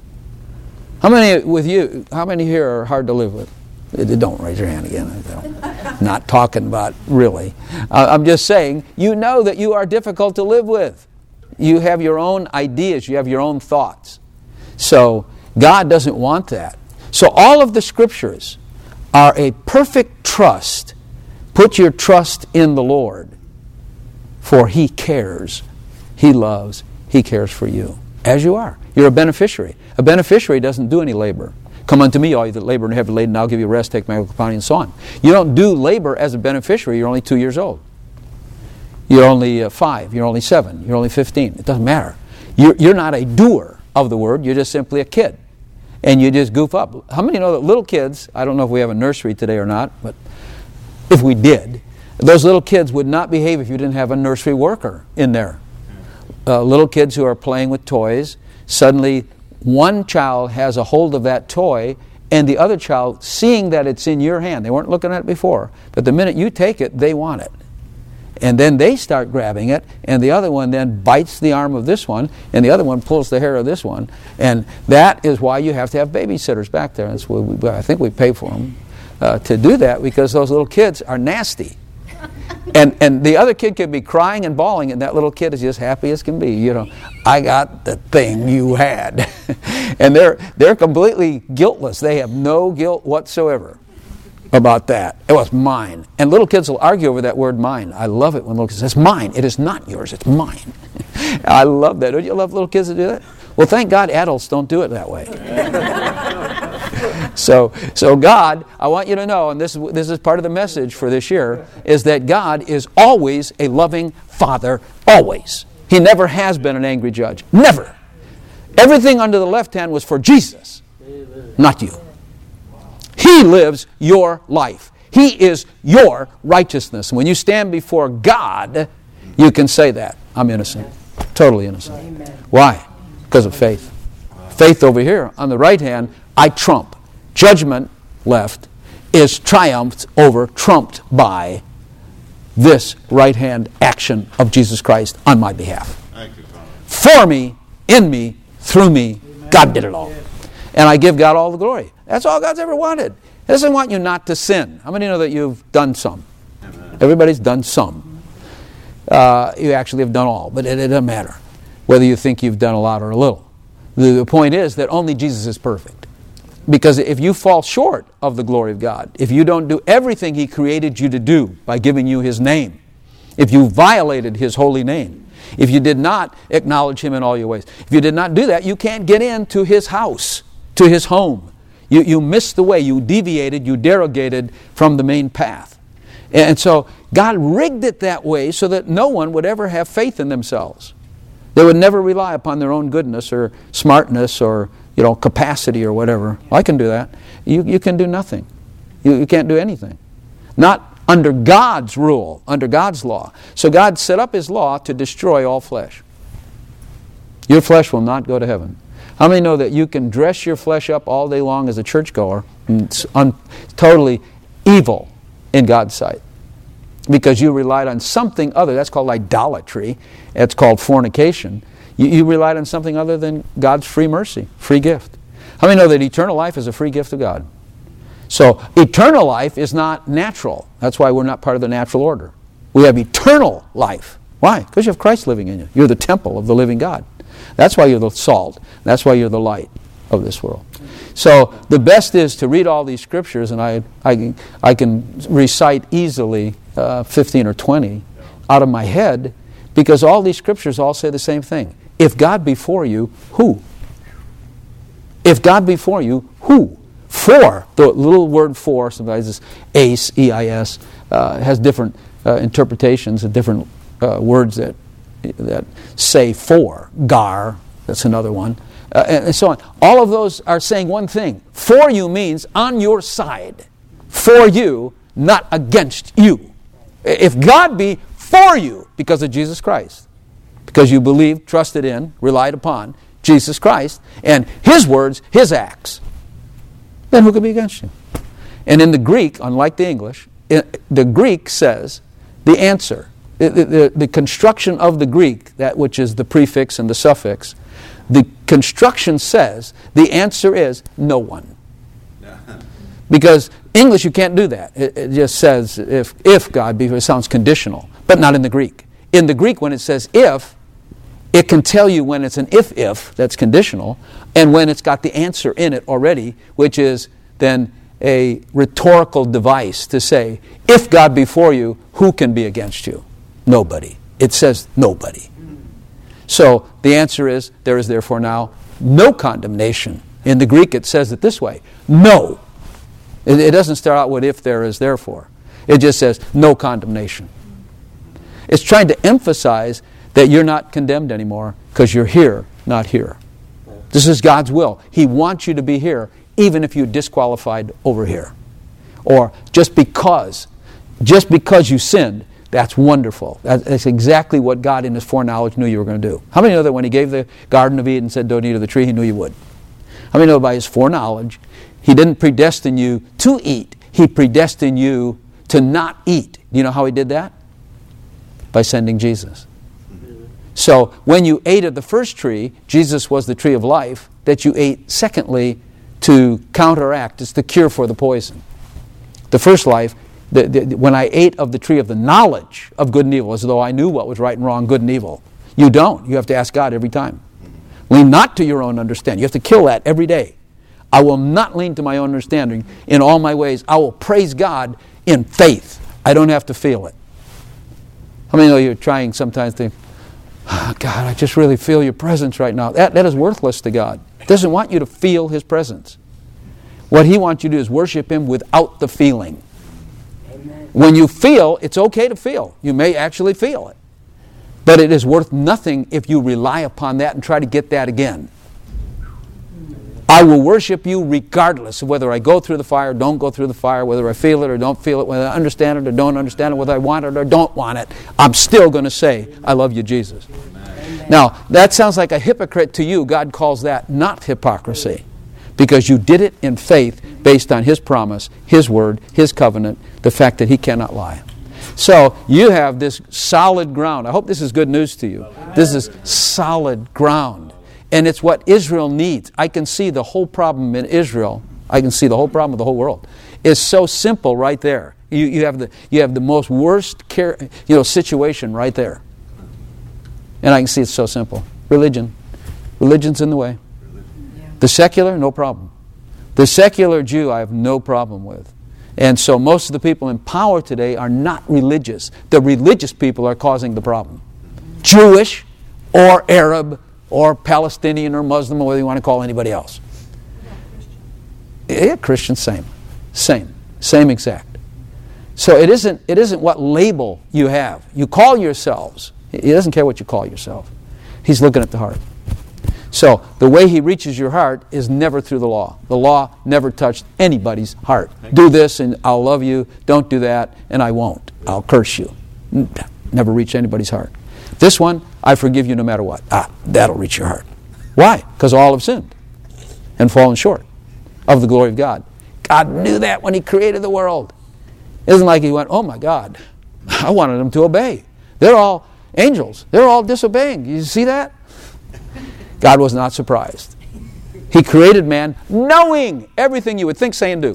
How many with you? How many here are hard to live with? Don't raise your hand again. Not talking about really. Uh, I'm just saying, you know that you are difficult to live with. You have your own ideas. You have your own thoughts. So God doesn't want that. So all of the Scriptures are a perfect trust. Put your trust in the Lord, for He cares. He loves. He cares for you, as you are. You're a beneficiary. A beneficiary doesn't do any labor. Come unto me, all you that labor and are heavy laden, and I'll give you rest, take my yoke upon you, and so on. You don't do labor as a beneficiary. You're only two years old. You're only uh, five. You're only seven. You're only fifteen. It doesn't matter. You're, you're not a doer of the word. You're just simply a kid. And you just goof up. How many know that little kids, I don't know if we have a nursery today or not, but if we did, those little kids would not behave if you didn't have a nursery worker in there. Uh, little kids who are playing with toys, suddenly one child has a hold of that toy, and the other child, seeing that it's in your hand, they weren't looking at it before, but the minute you take it, they want it. And then they start grabbing it, and the other one then bites the arm of this one, and the other one pulls the hair of this one. And that is why you have to have babysitters back there. That's why we, I think we pay for them uh, to do that, because those little kids are nasty. And and the other kid could be crying and bawling, and that little kid is just happy as can be. You know, I got the thing you had. And they're they're completely guiltless. They have no guilt whatsoever about that. It was mine. And little kids will argue over that word mine. I love it when little kids say, it's mine. It is not yours. It's mine. I love that. Don't you love little kids to do that? Well, thank God adults don't do it that way. So, so God, I want you to know, and this, this is part of the message for this year, is that God is always a loving Father, always. He never has been an angry judge. Never. Everything under the left hand was for Jesus, not you. He lives your life. He is your righteousness. And when you stand before God, you can say that. I'm innocent. Totally innocent. Amen. Why? Because of faith. Faith over here. On the right hand, I trump. Judgment, left, is triumphed over, trumped by this right hand action of Jesus Christ on my behalf. Thank you, for me, in me, through me. Amen. God did it all. And I give God all the glory. That's all God's ever wanted. He doesn't want you not to sin. How many know that you've done some? Amen. Everybody's done some. Uh, you actually have done all, but it, it doesn't matter whether you think you've done a lot or a little. The, the point is that only Jesus is perfect. Because if you fall short of the glory of God, if you don't do everything He created you to do by giving you His name, if you violated His holy name, if you did not acknowledge Him in all your ways, if you did not do that, you can't get into His house, to His home. You, you missed the way. You deviated. You derogated from the main path. And so God rigged it that way so that no one would ever have faith in themselves. They would never rely upon their own goodness or smartness or, you know, capacity or whatever. I can do that. You, you can do nothing. You, you can't do anything. Not under God's rule, under God's law. So God set up His law to destroy all flesh. Your flesh will not go to heaven. How many know that you can dress your flesh up all day long as a churchgoer and it's un- totally evil in God's sight? Because you relied on something other. That's called idolatry. It's called fornication. You, you relied on something other than God's free mercy, free gift. How many know that eternal life is a free gift of God? So eternal life is not natural. That's why we're not part of the natural order. We have eternal life. Why? Because you have Christ living in you. You're the temple of the living God. That's why you're the salt. That's why you're the light of this world. So the best is to read all these scriptures, and I, I, I can recite easily uh, fifteen or twenty out of my head, because all these scriptures all say the same thing. if God be for you, who? If God be for you, who? For, the little word for, sometimes it's eis, E I S, uh, has different uh, interpretations of different uh, words that that say for. Gar, that's another one, uh, and, and so on. All of those are saying one thing. For you means on your side. For you, not against you. If God be for you because of Jesus Christ, because you believed, trusted in, relied upon Jesus Christ and His words, His acts, then who could be against you? And in the Greek, unlike the English, it, the Greek says the answer, the, the, the construction of the Greek, that which is the prefix and the suffix, the construction says the answer is no one. Because English, you can't do that. It, it just says if, if God be, it sounds conditional, but not in the Greek. In the Greek, when it says if, it can tell you when it's an if-if, that's conditional, and when it's got the answer in it already, which is then a rhetorical device to say, if God be for you, who can be against you? Nobody. It says nobody. So the answer is, there is therefore now no condemnation. In the Greek, it says it this way, no. It, it doesn't start out with if there is therefore. It just says no condemnation. It's trying to emphasize that you're not condemned anymore because you're here, not here. This is God's will. He wants you to be here even if you're disqualified over here. Or just because, just because you sinned, that's wonderful. That's exactly what God in His foreknowledge knew you were going to do. How many know that when He gave the Garden of Eden and said don't eat of the tree, He knew you would? How many know by His foreknowledge, He didn't predestine you to eat. He predestined you to not eat. Do you know how He did that? By sending Jesus. So when you ate of the first tree, Jesus was the tree of life, that you ate secondly to counteract. It's the cure for the poison. The first life, the, the, when I ate of the tree of the knowledge of good and evil, as though I knew what was right and wrong, good and evil. You don't. You have to ask God every time. Lean not to your own understanding. You have to kill that every day. I will not lean to my own understanding in all my ways. I will praise God in faith. I don't have to feel it. How many know you're trying sometimes to, oh, God, I just really feel your presence right now. That, that is worthless to God. He doesn't want you to feel His presence. What He wants you to do is worship Him without the feeling. Amen. When you feel, it's okay to feel. You may actually feel it. But it is worth nothing if you rely upon that and try to get that again. I will worship you regardless of whether I go through the fire, don't go through the fire, whether I feel it or don't feel it, whether I understand it or don't understand it, whether I want it or don't want it. I'm still going to say, I love you, Jesus. Amen. Now, that sounds like a hypocrite to you. God calls that not hypocrisy, because you did it in faith based on His promise, His word, His covenant, the fact that He cannot lie. So you have this solid ground. I hope this is good news to you. This is solid ground. And it's what Israel needs. I can see the whole problem in Israel. I can see the whole problem of the whole world. It's so simple right there. You, you have the you have the most worst care, you know, situation right there. And I can see it's so simple. Religion. Religion's in the way. The secular, no problem. The secular Jew I have no problem with. And so most of the people in power today are not religious. The religious people are causing the problem. Jewish or Arab or Palestinian or Muslim, or whatever you want to call anybody else. Yeah, Christian, same. Same. Same exact. So it isn't, it isn't what label you have. You call yourselves. He doesn't care what you call yourself. He's looking at the heart. So the way He reaches your heart is never through the law. The law never touched anybody's heart. Do this and I'll love you. Don't do that and I won't. I'll curse you. Never reach anybody's heart. This one, I forgive you no matter what. Ah, that'll reach your heart. Why? Because all have sinned and fallen short of the glory of God. God knew that when He created the world. It isn't like He went, oh my God, I wanted them to obey. They're all angels. They're all disobeying. You see that? God was not surprised. He created man knowing everything you would think, say, and do.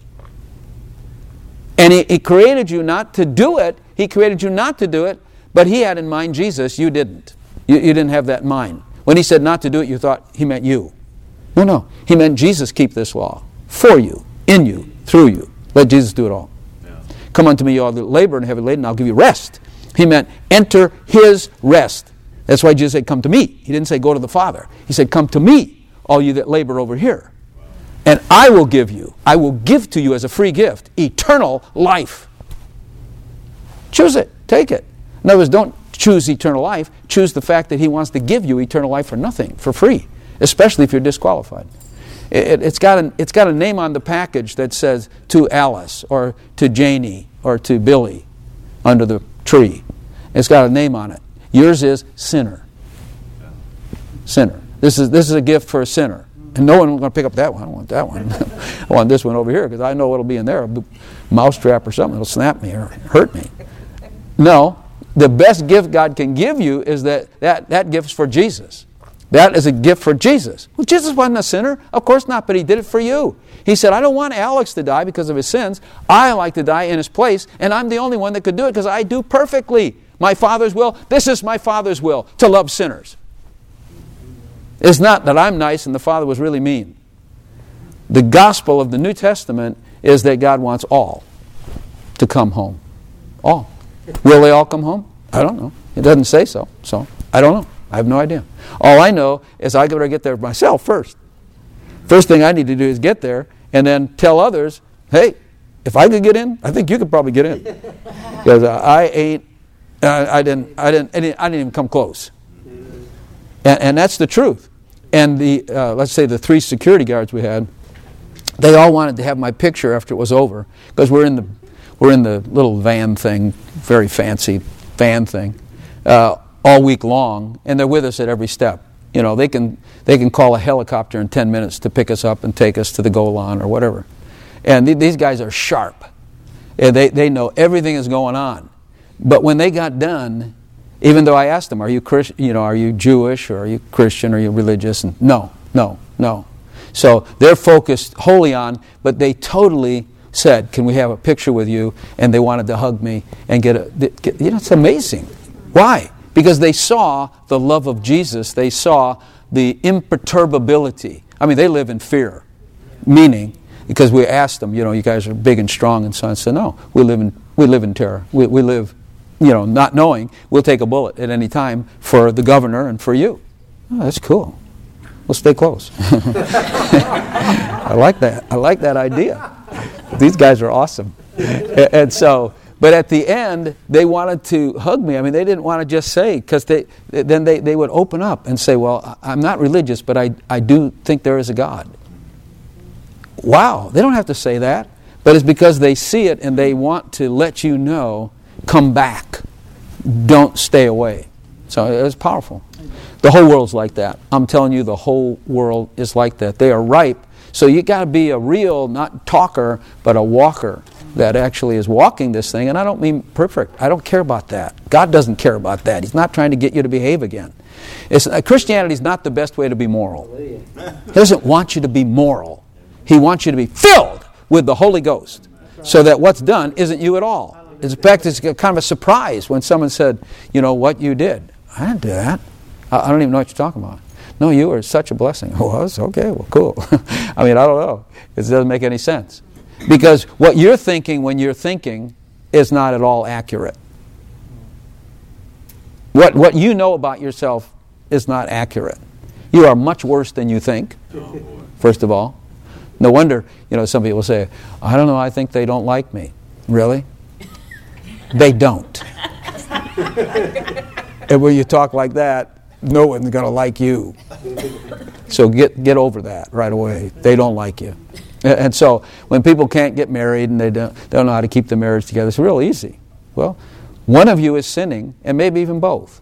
And he, he created you not to do it. He created you not to do it, but He had in mind Jesus. You didn't. You, you didn't have that in mind. When He said not to do it, you thought He meant you. No, no. He meant Jesus keep this law for you, in you, through you. Let Jesus do it all. Yeah. Come unto me, you all that labor and heavy laden, I'll give you rest. He meant enter His rest. That's why Jesus said, come to me. He didn't say, go to the Father. He said, come to me, all you that labor over here. And I will give you, I will give to you as a free gift, eternal life. Choose it. Take it. In other words, don't choose eternal life. Choose the fact that he wants to give you eternal life for nothing, for free, especially if you're disqualified. It, it's, got an, it's got a name on the package that says to Alice or to Janie or to Billy under the tree. It's got a name on it. Yours is sinner. Sinner. This is, this is a gift for a sinner. And no one is going to pick up that one. I don't want that one. I want this one over here because I know what'll be in there. A mousetrap or something that'll snap me or hurt me. No. The best gift God can give you is that that, that gift's for Jesus. That is a gift for Jesus. Well, Jesus wasn't a sinner. Of course not, but he did it for you. He said, I don't want Alex to die because of his sins. I like to die in his place, and I'm the only one that could do it because I do perfectly my Father's will. This is my Father's will, to love sinners. It's not that I'm nice and the Father was really mean. The gospel of the New Testament is that God wants all to come home. All. Will they all come home? I don't know. It doesn't say so. So, I don't know. I have no idea. All I know is I better get there myself first. First thing I need to do is get there and then tell others, hey, if I could get in, I think you could probably get in. Because I ain't, uh, I didn't, I didn't, I didn't, I didn't even come close. And, and that's the truth. And the, uh, let's say the three security guards we had, they all wanted to have my picture after it was over because we're in the, we're in the little van thing, very fancy van thing, uh, all week long, and they're with us at every step. You know, they can they can call a helicopter in ten minutes to pick us up and take us to the Golan or whatever. And th- these guys are sharp. And they they know everything is going on. But when they got done, even though I asked them, "Are you Christ- You know, are you Jewish or are you Christian? Or are you religious?" And no, no, no. So they're focused wholly on, but they totally said, "Can we have a picture with you?" And they wanted to hug me and get a. Get, you know, it's amazing. Why? Because they saw the love of Jesus. They saw the imperturbability. I mean, they live in fear. Meaning, because we asked them, you know, you guys are big and strong and so on. I said, no, we live in we live in terror. We, we live, you know, not knowing we'll take a bullet at any time for the governor and for you. Oh, that's cool. We'll stay close. I like that. I like that idea. These guys are awesome. And so... But at the end, they wanted to hug me. I mean, they didn't want to just say, because they, then they, they would open up and say, well, I'm not religious, but I, I do think there is a God. Wow, they don't have to say that. But it's because they see it and they want to let you know, come back. Don't stay away. So it's powerful. The whole world's like that. I'm telling you, the whole world is like that. They are ripe. So you got to be a real, not talker, but a walker that actually is walking this thing. And I don't mean perfect. I don't care about that. God doesn't care about that. He's not trying to get you to behave again. It's, uh, Christianity is not the best way to be moral. He doesn't want you to be moral. He wants you to be filled with the Holy Ghost so that what's done isn't you at all. In fact, it's kind of a surprise when someone said, you know, what you did. I didn't do that. I, I don't even know what you're talking about. No, you were such a blessing. I was? Okay, well, cool. I mean, I don't know. It doesn't make any sense. Because what you're thinking when you're thinking is not at all accurate. What what you know about yourself is not accurate. You are much worse than you think, first of all. No wonder, you know, some people say, I don't know, I think they don't like me. Really? They don't. And when you talk like that, no one's going to like you. So get get over that right away. They don't like you. And so when people can't get married and they don't, they don't know how to keep the marriage together, it's real easy. Well, one of you is sinning, and maybe even both.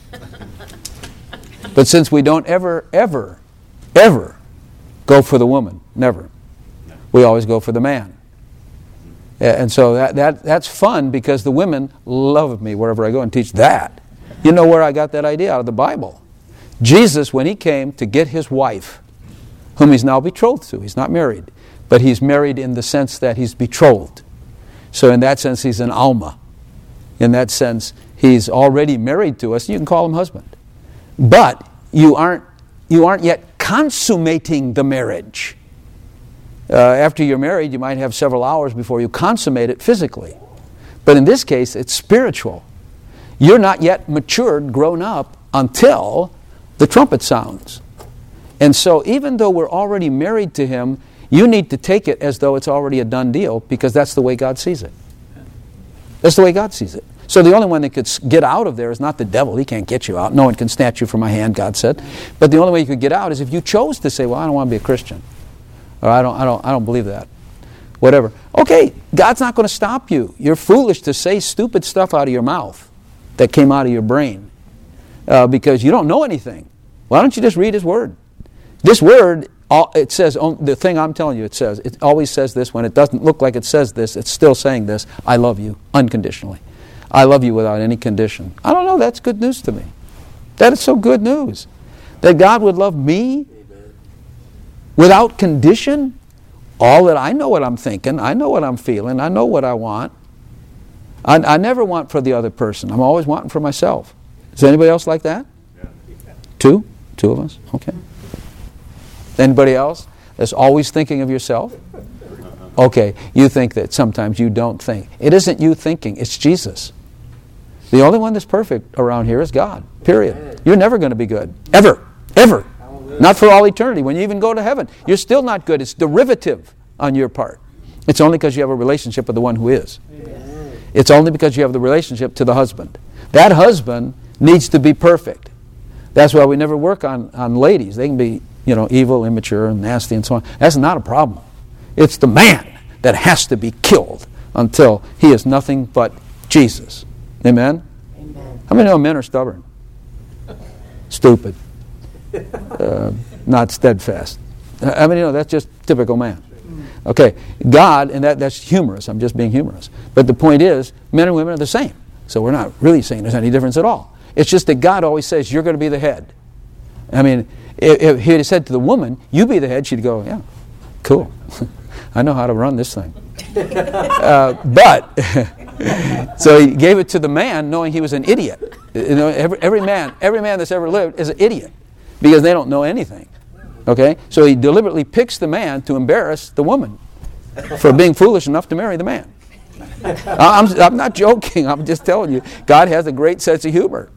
But since we don't ever, ever, ever go for the woman, never, we always go for the man. And so that, that that's fun because the women love me wherever I go and teach that. You know where I got that idea? Out of the Bible. Jesus, when he came to get his wife, whom he's now betrothed to, he's not married, but he's married in the sense that he's betrothed. So in that sense, he's an alma. In that sense, he's already married to us. You can call him husband. But you aren't, you aren't yet consummating the marriage. Uh, after you're married, you might have several hours before you consummate it physically. But in this case, it's spiritual. You're not yet matured, grown up until the trumpet sounds. And so even though we're already married to Him, you need to take it as though it's already a done deal, because that's the way God sees it. That's the way God sees it. So the only one that could get out of there is not the devil. He can't get you out. No one can snatch you from my hand, God said. But the only way you could get out is if you chose to say, well, I don't want to be a Christian. Or I don't, I don't, I don't believe that. Whatever. Okay, God's not going to stop you. You're foolish to say stupid stuff out of your mouth that came out of your brain uh, because you don't know anything. Why don't you just read His Word? This Word, it says, the thing I'm telling you, it says, it always says this. When it doesn't look like it says this, it's still saying this. I love you unconditionally. I love you without any condition. I don't know, that's good news to me. That is so good news. That God would love me without condition. All that I know what I'm thinking, I know what I'm feeling, I know what I want. I, I never want for the other person. I'm always wanting for myself. Is anybody else like that? Yeah. Two? Two of us? Okay. Anybody else that's always thinking of yourself? Okay, you think that sometimes you don't think. It isn't you thinking, it's Jesus. The only one that's perfect around here is God, period. You're never going to be good. Ever. Ever. Not for all eternity. When you even go to heaven, you're still not good. It's derivative on your part. It's only because you have a relationship with the one who is. It's only because you have the relationship to the husband. That husband needs to be perfect. That's why we never work on, on ladies. They can be, you know, evil, immature, and nasty, and so on. That's not a problem. It's the man that has to be killed until he is nothing but Jesus. Amen? Amen. How many know men are stubborn? Stupid. Uh, not steadfast. I mean, you know, that's just typical man. Okay, God, and that, that's humorous. I'm just being humorous. But the point is, men and women are the same. So we're not really saying there's any difference at all. It's just that God always says, you're going to be the head. I mean, if, if he had said to the woman, you be the head, she'd go, yeah, cool. I know how to run this thing. uh, but, so he gave it to the man knowing he was an idiot. You know, every, every man, every man that's ever lived is an idiot. Because they don't know anything. Okay? So he deliberately picks the man to embarrass the woman for being foolish enough to marry the man. I'm, I'm not joking. I'm just telling you. God has a great sense of humor.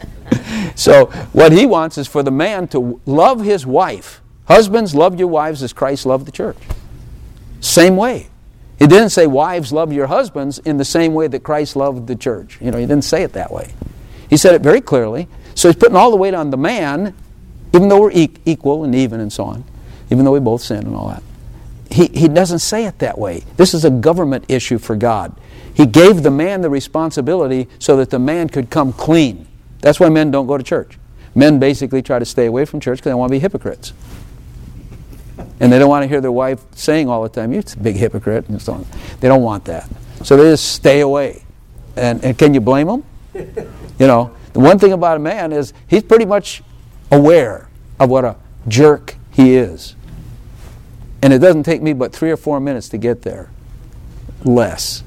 So what he wants is for the man to love his wife. Husbands, love your wives as Christ loved the church. Same way. He didn't say wives, love your husbands in the same way that Christ loved the church. You know, he didn't say it that way. He said it very clearly. So he's putting all the weight on the man, even though we're e- equal and even and so on, even though we both sin and all that. He, he doesn't say it that way. This is a government issue for God. He gave the man the responsibility so that the man could come clean. That's why men don't go to church. Men basically try to stay away from church because they want to be hypocrites. And they don't want to hear their wife saying all the time, you're a big hypocrite, and so on. They don't want that. So they just stay away. And, and can you blame them? You know, the one thing about a man is he's pretty much aware of what a jerk he is. And it doesn't take me but three or four minutes to get there. Less.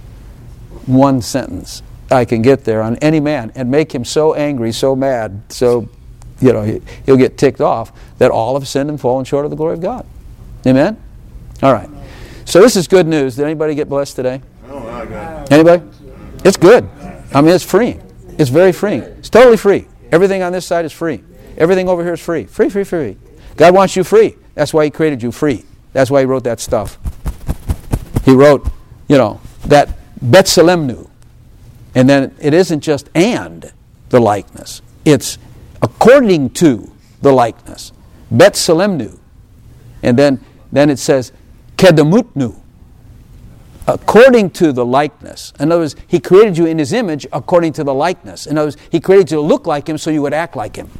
One sentence. I can get there on any man and make him so angry, so mad, so, you know, he, he'll get ticked off that all have sinned and fallen short of the glory of God. Amen? All right. So this is good news. Did anybody get blessed today? Anybody? It's good. I mean, it's free. It's very free. It's totally free. Everything on this side is free. Everything over here is free. Free, free, free. God wants you free. That's why He created you free. That's why He wrote that stuff. He wrote, you know, that Betsalemnu. And then it isn't just and the likeness. It's according to the likeness. Betsalemnu. And then, then it says Kedemutnu. According to the likeness. In other words, He created you in His image according to the likeness. In other words, He created you to look like Him so you would act like Him.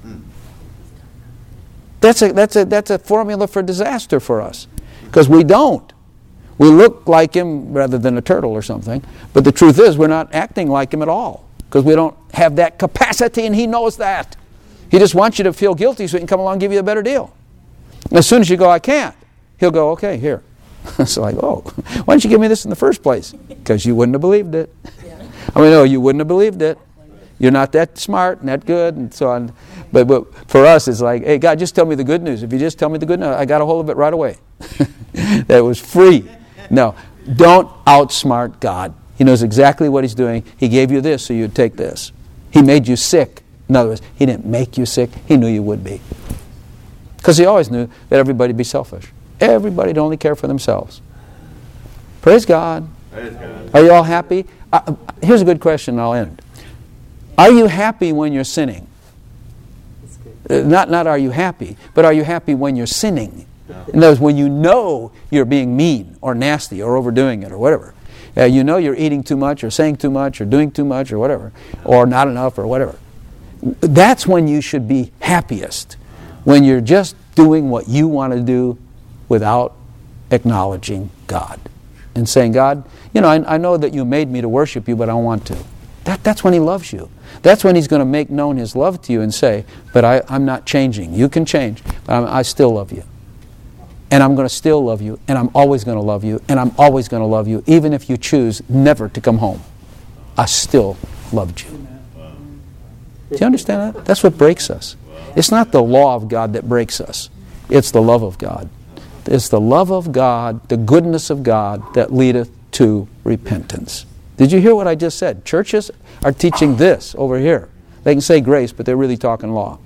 That's a, that's a, that's a formula for disaster for us. Because we don't. We look like Him rather than a turtle or something. But the truth is we're not acting like Him at all. Because we don't have that capacity, and He knows that. He just wants you to feel guilty so He can come along and give you a better deal. As soon as you go, I can't, He'll go, okay, here. It's like, oh, why didn't you give me this in the first place? Because you wouldn't have believed it. I mean, no, you wouldn't have believed it. You're not that smart and that good and so on. But, but for us, it's like, hey, God, just tell me the good news. If you just tell me the good news, I got a hold of it right away. That was free. No, don't outsmart God. He knows exactly what He's doing. He gave you this so you'd take this. He made you sick In other words, He didn't make you sick. He knew you would be. Because He always knew that everybody would be selfish. Everybody would only care for themselves. Praise God. Praise God. Are you all happy? Uh, here's a good question and I'll end. Are you happy when you're sinning? Uh, not, not are you happy, but are you happy when you're sinning? In other words, when you know you're being mean or nasty or overdoing it or whatever. Uh, you know you're eating too much or saying too much or doing too much or whatever. Or not enough or whatever. That's when you should be happiest. When you're just doing what you want to do without acknowledging God. And saying, God, you know, I, I know that you made me to worship you, but I don't want to. That, that's when He loves you. That's when He's going to make known His love to you and say, but I, I'm not changing. You can change, but I'm, I still love you. And I'm going to still love you, and I'm always going to love you, and I'm always going to love you, even if you choose never to come home. I still loved you. Do you understand that? That's what breaks us. It's not the law of God that breaks us. It's the love of God. It's the love of God, the goodness of God that leadeth to repentance. Did you hear what I just said? Churches are teaching this over here. They can say grace, but they're really talking law.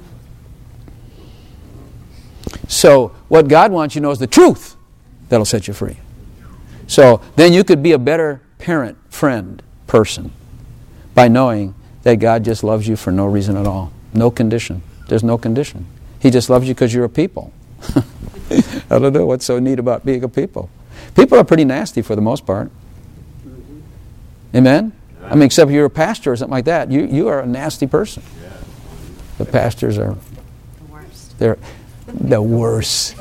So what God wants you to know is the truth that'll set you free. So then you could be a better parent, friend, person by knowing that God just loves you for no reason at all. No condition. There's no condition. He just loves you because you're a people. I don't know what's so neat about being a people. People are pretty nasty for the most part. Amen? I mean, except if you're a pastor or something like that, you, you are a nasty person. The pastors are The worst. They're the worst.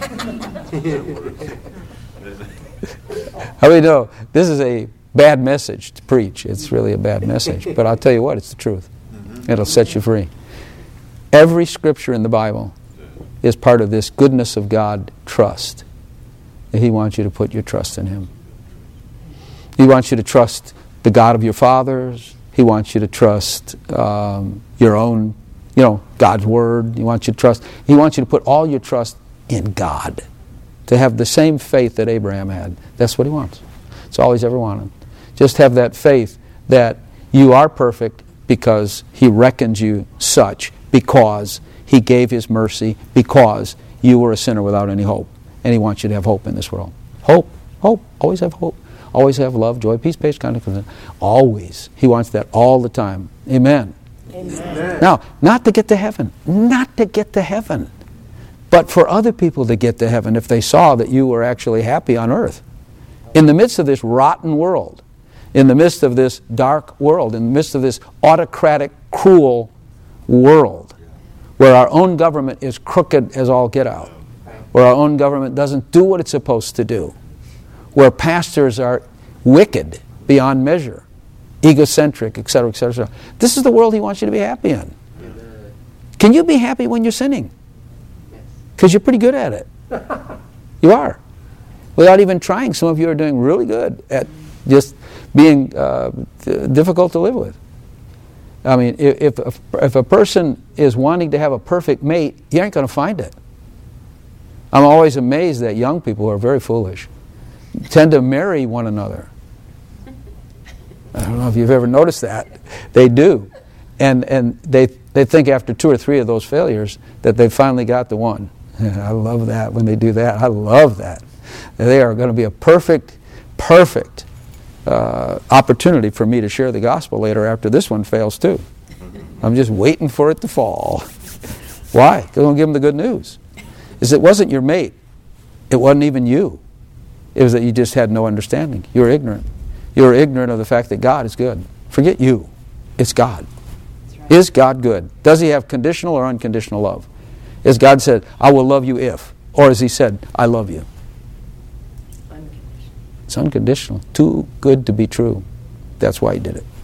How do you know? This is a bad message to preach. It's really a bad message. But I'll tell you what, it's the truth. It'll set you free. Every scripture in the Bible is part of this goodness of God trust. He wants you to put your trust in Him. He wants you to trust the God of your fathers. He wants you to trust um, your own, you know, God's Word. He wants you to trust. He wants you to put all your trust in God. To have the same faith that Abraham had. That's what he wants. It's all he's ever wanted. Just have that faith that you are perfect because He reckons you such, because He gave His mercy, because you were a sinner without any hope. And He wants you to have hope in this world. Hope, hope, always have hope. Always have love, joy, peace, patience, kindness, goodness. Always. He wants that all the time. Amen. Amen. Now, not to get to heaven. Not to get to heaven. But for other people to get to heaven if they saw that you were actually happy on earth. In the midst of this rotten world, in the midst of this dark world, in the midst of this autocratic, cruel world, where our own government is crooked as all get out, where our own government doesn't do what it's supposed to do, where pastors are wicked beyond measure, egocentric, et cetera, et cetera, et cetera. This is the world He wants you to be happy in. Amen. Can you be happy when you're sinning? Because you're pretty good at it. You are. Without even trying, some of you are doing really good at just being uh, difficult to live with. I mean, if, if, if a person is wanting to have a perfect mate, you ain't going to find it. I'm always amazed that young people who are very foolish tend to marry one another. I don't know if you've ever noticed that. They do. And and they they think after two or three of those failures that they've finally got the one. I love that when they do that. I love that. They are going to be a perfect, perfect uh, opportunity for me to share the gospel later after this one fails too. I'm just waiting for it to fall. Why? Because I'm going to give them the good news. Is it wasn't your mate. It wasn't even you. It was that you just had no understanding. You were ignorant. You were ignorant of the fact that God is good. Forget you. It's God. Right. Is God good? Does He have conditional or unconditional love? Is God said, I will love you if? Or has He said, I love you? Unconditional. It's unconditional. Too good to be true. That's why He did it.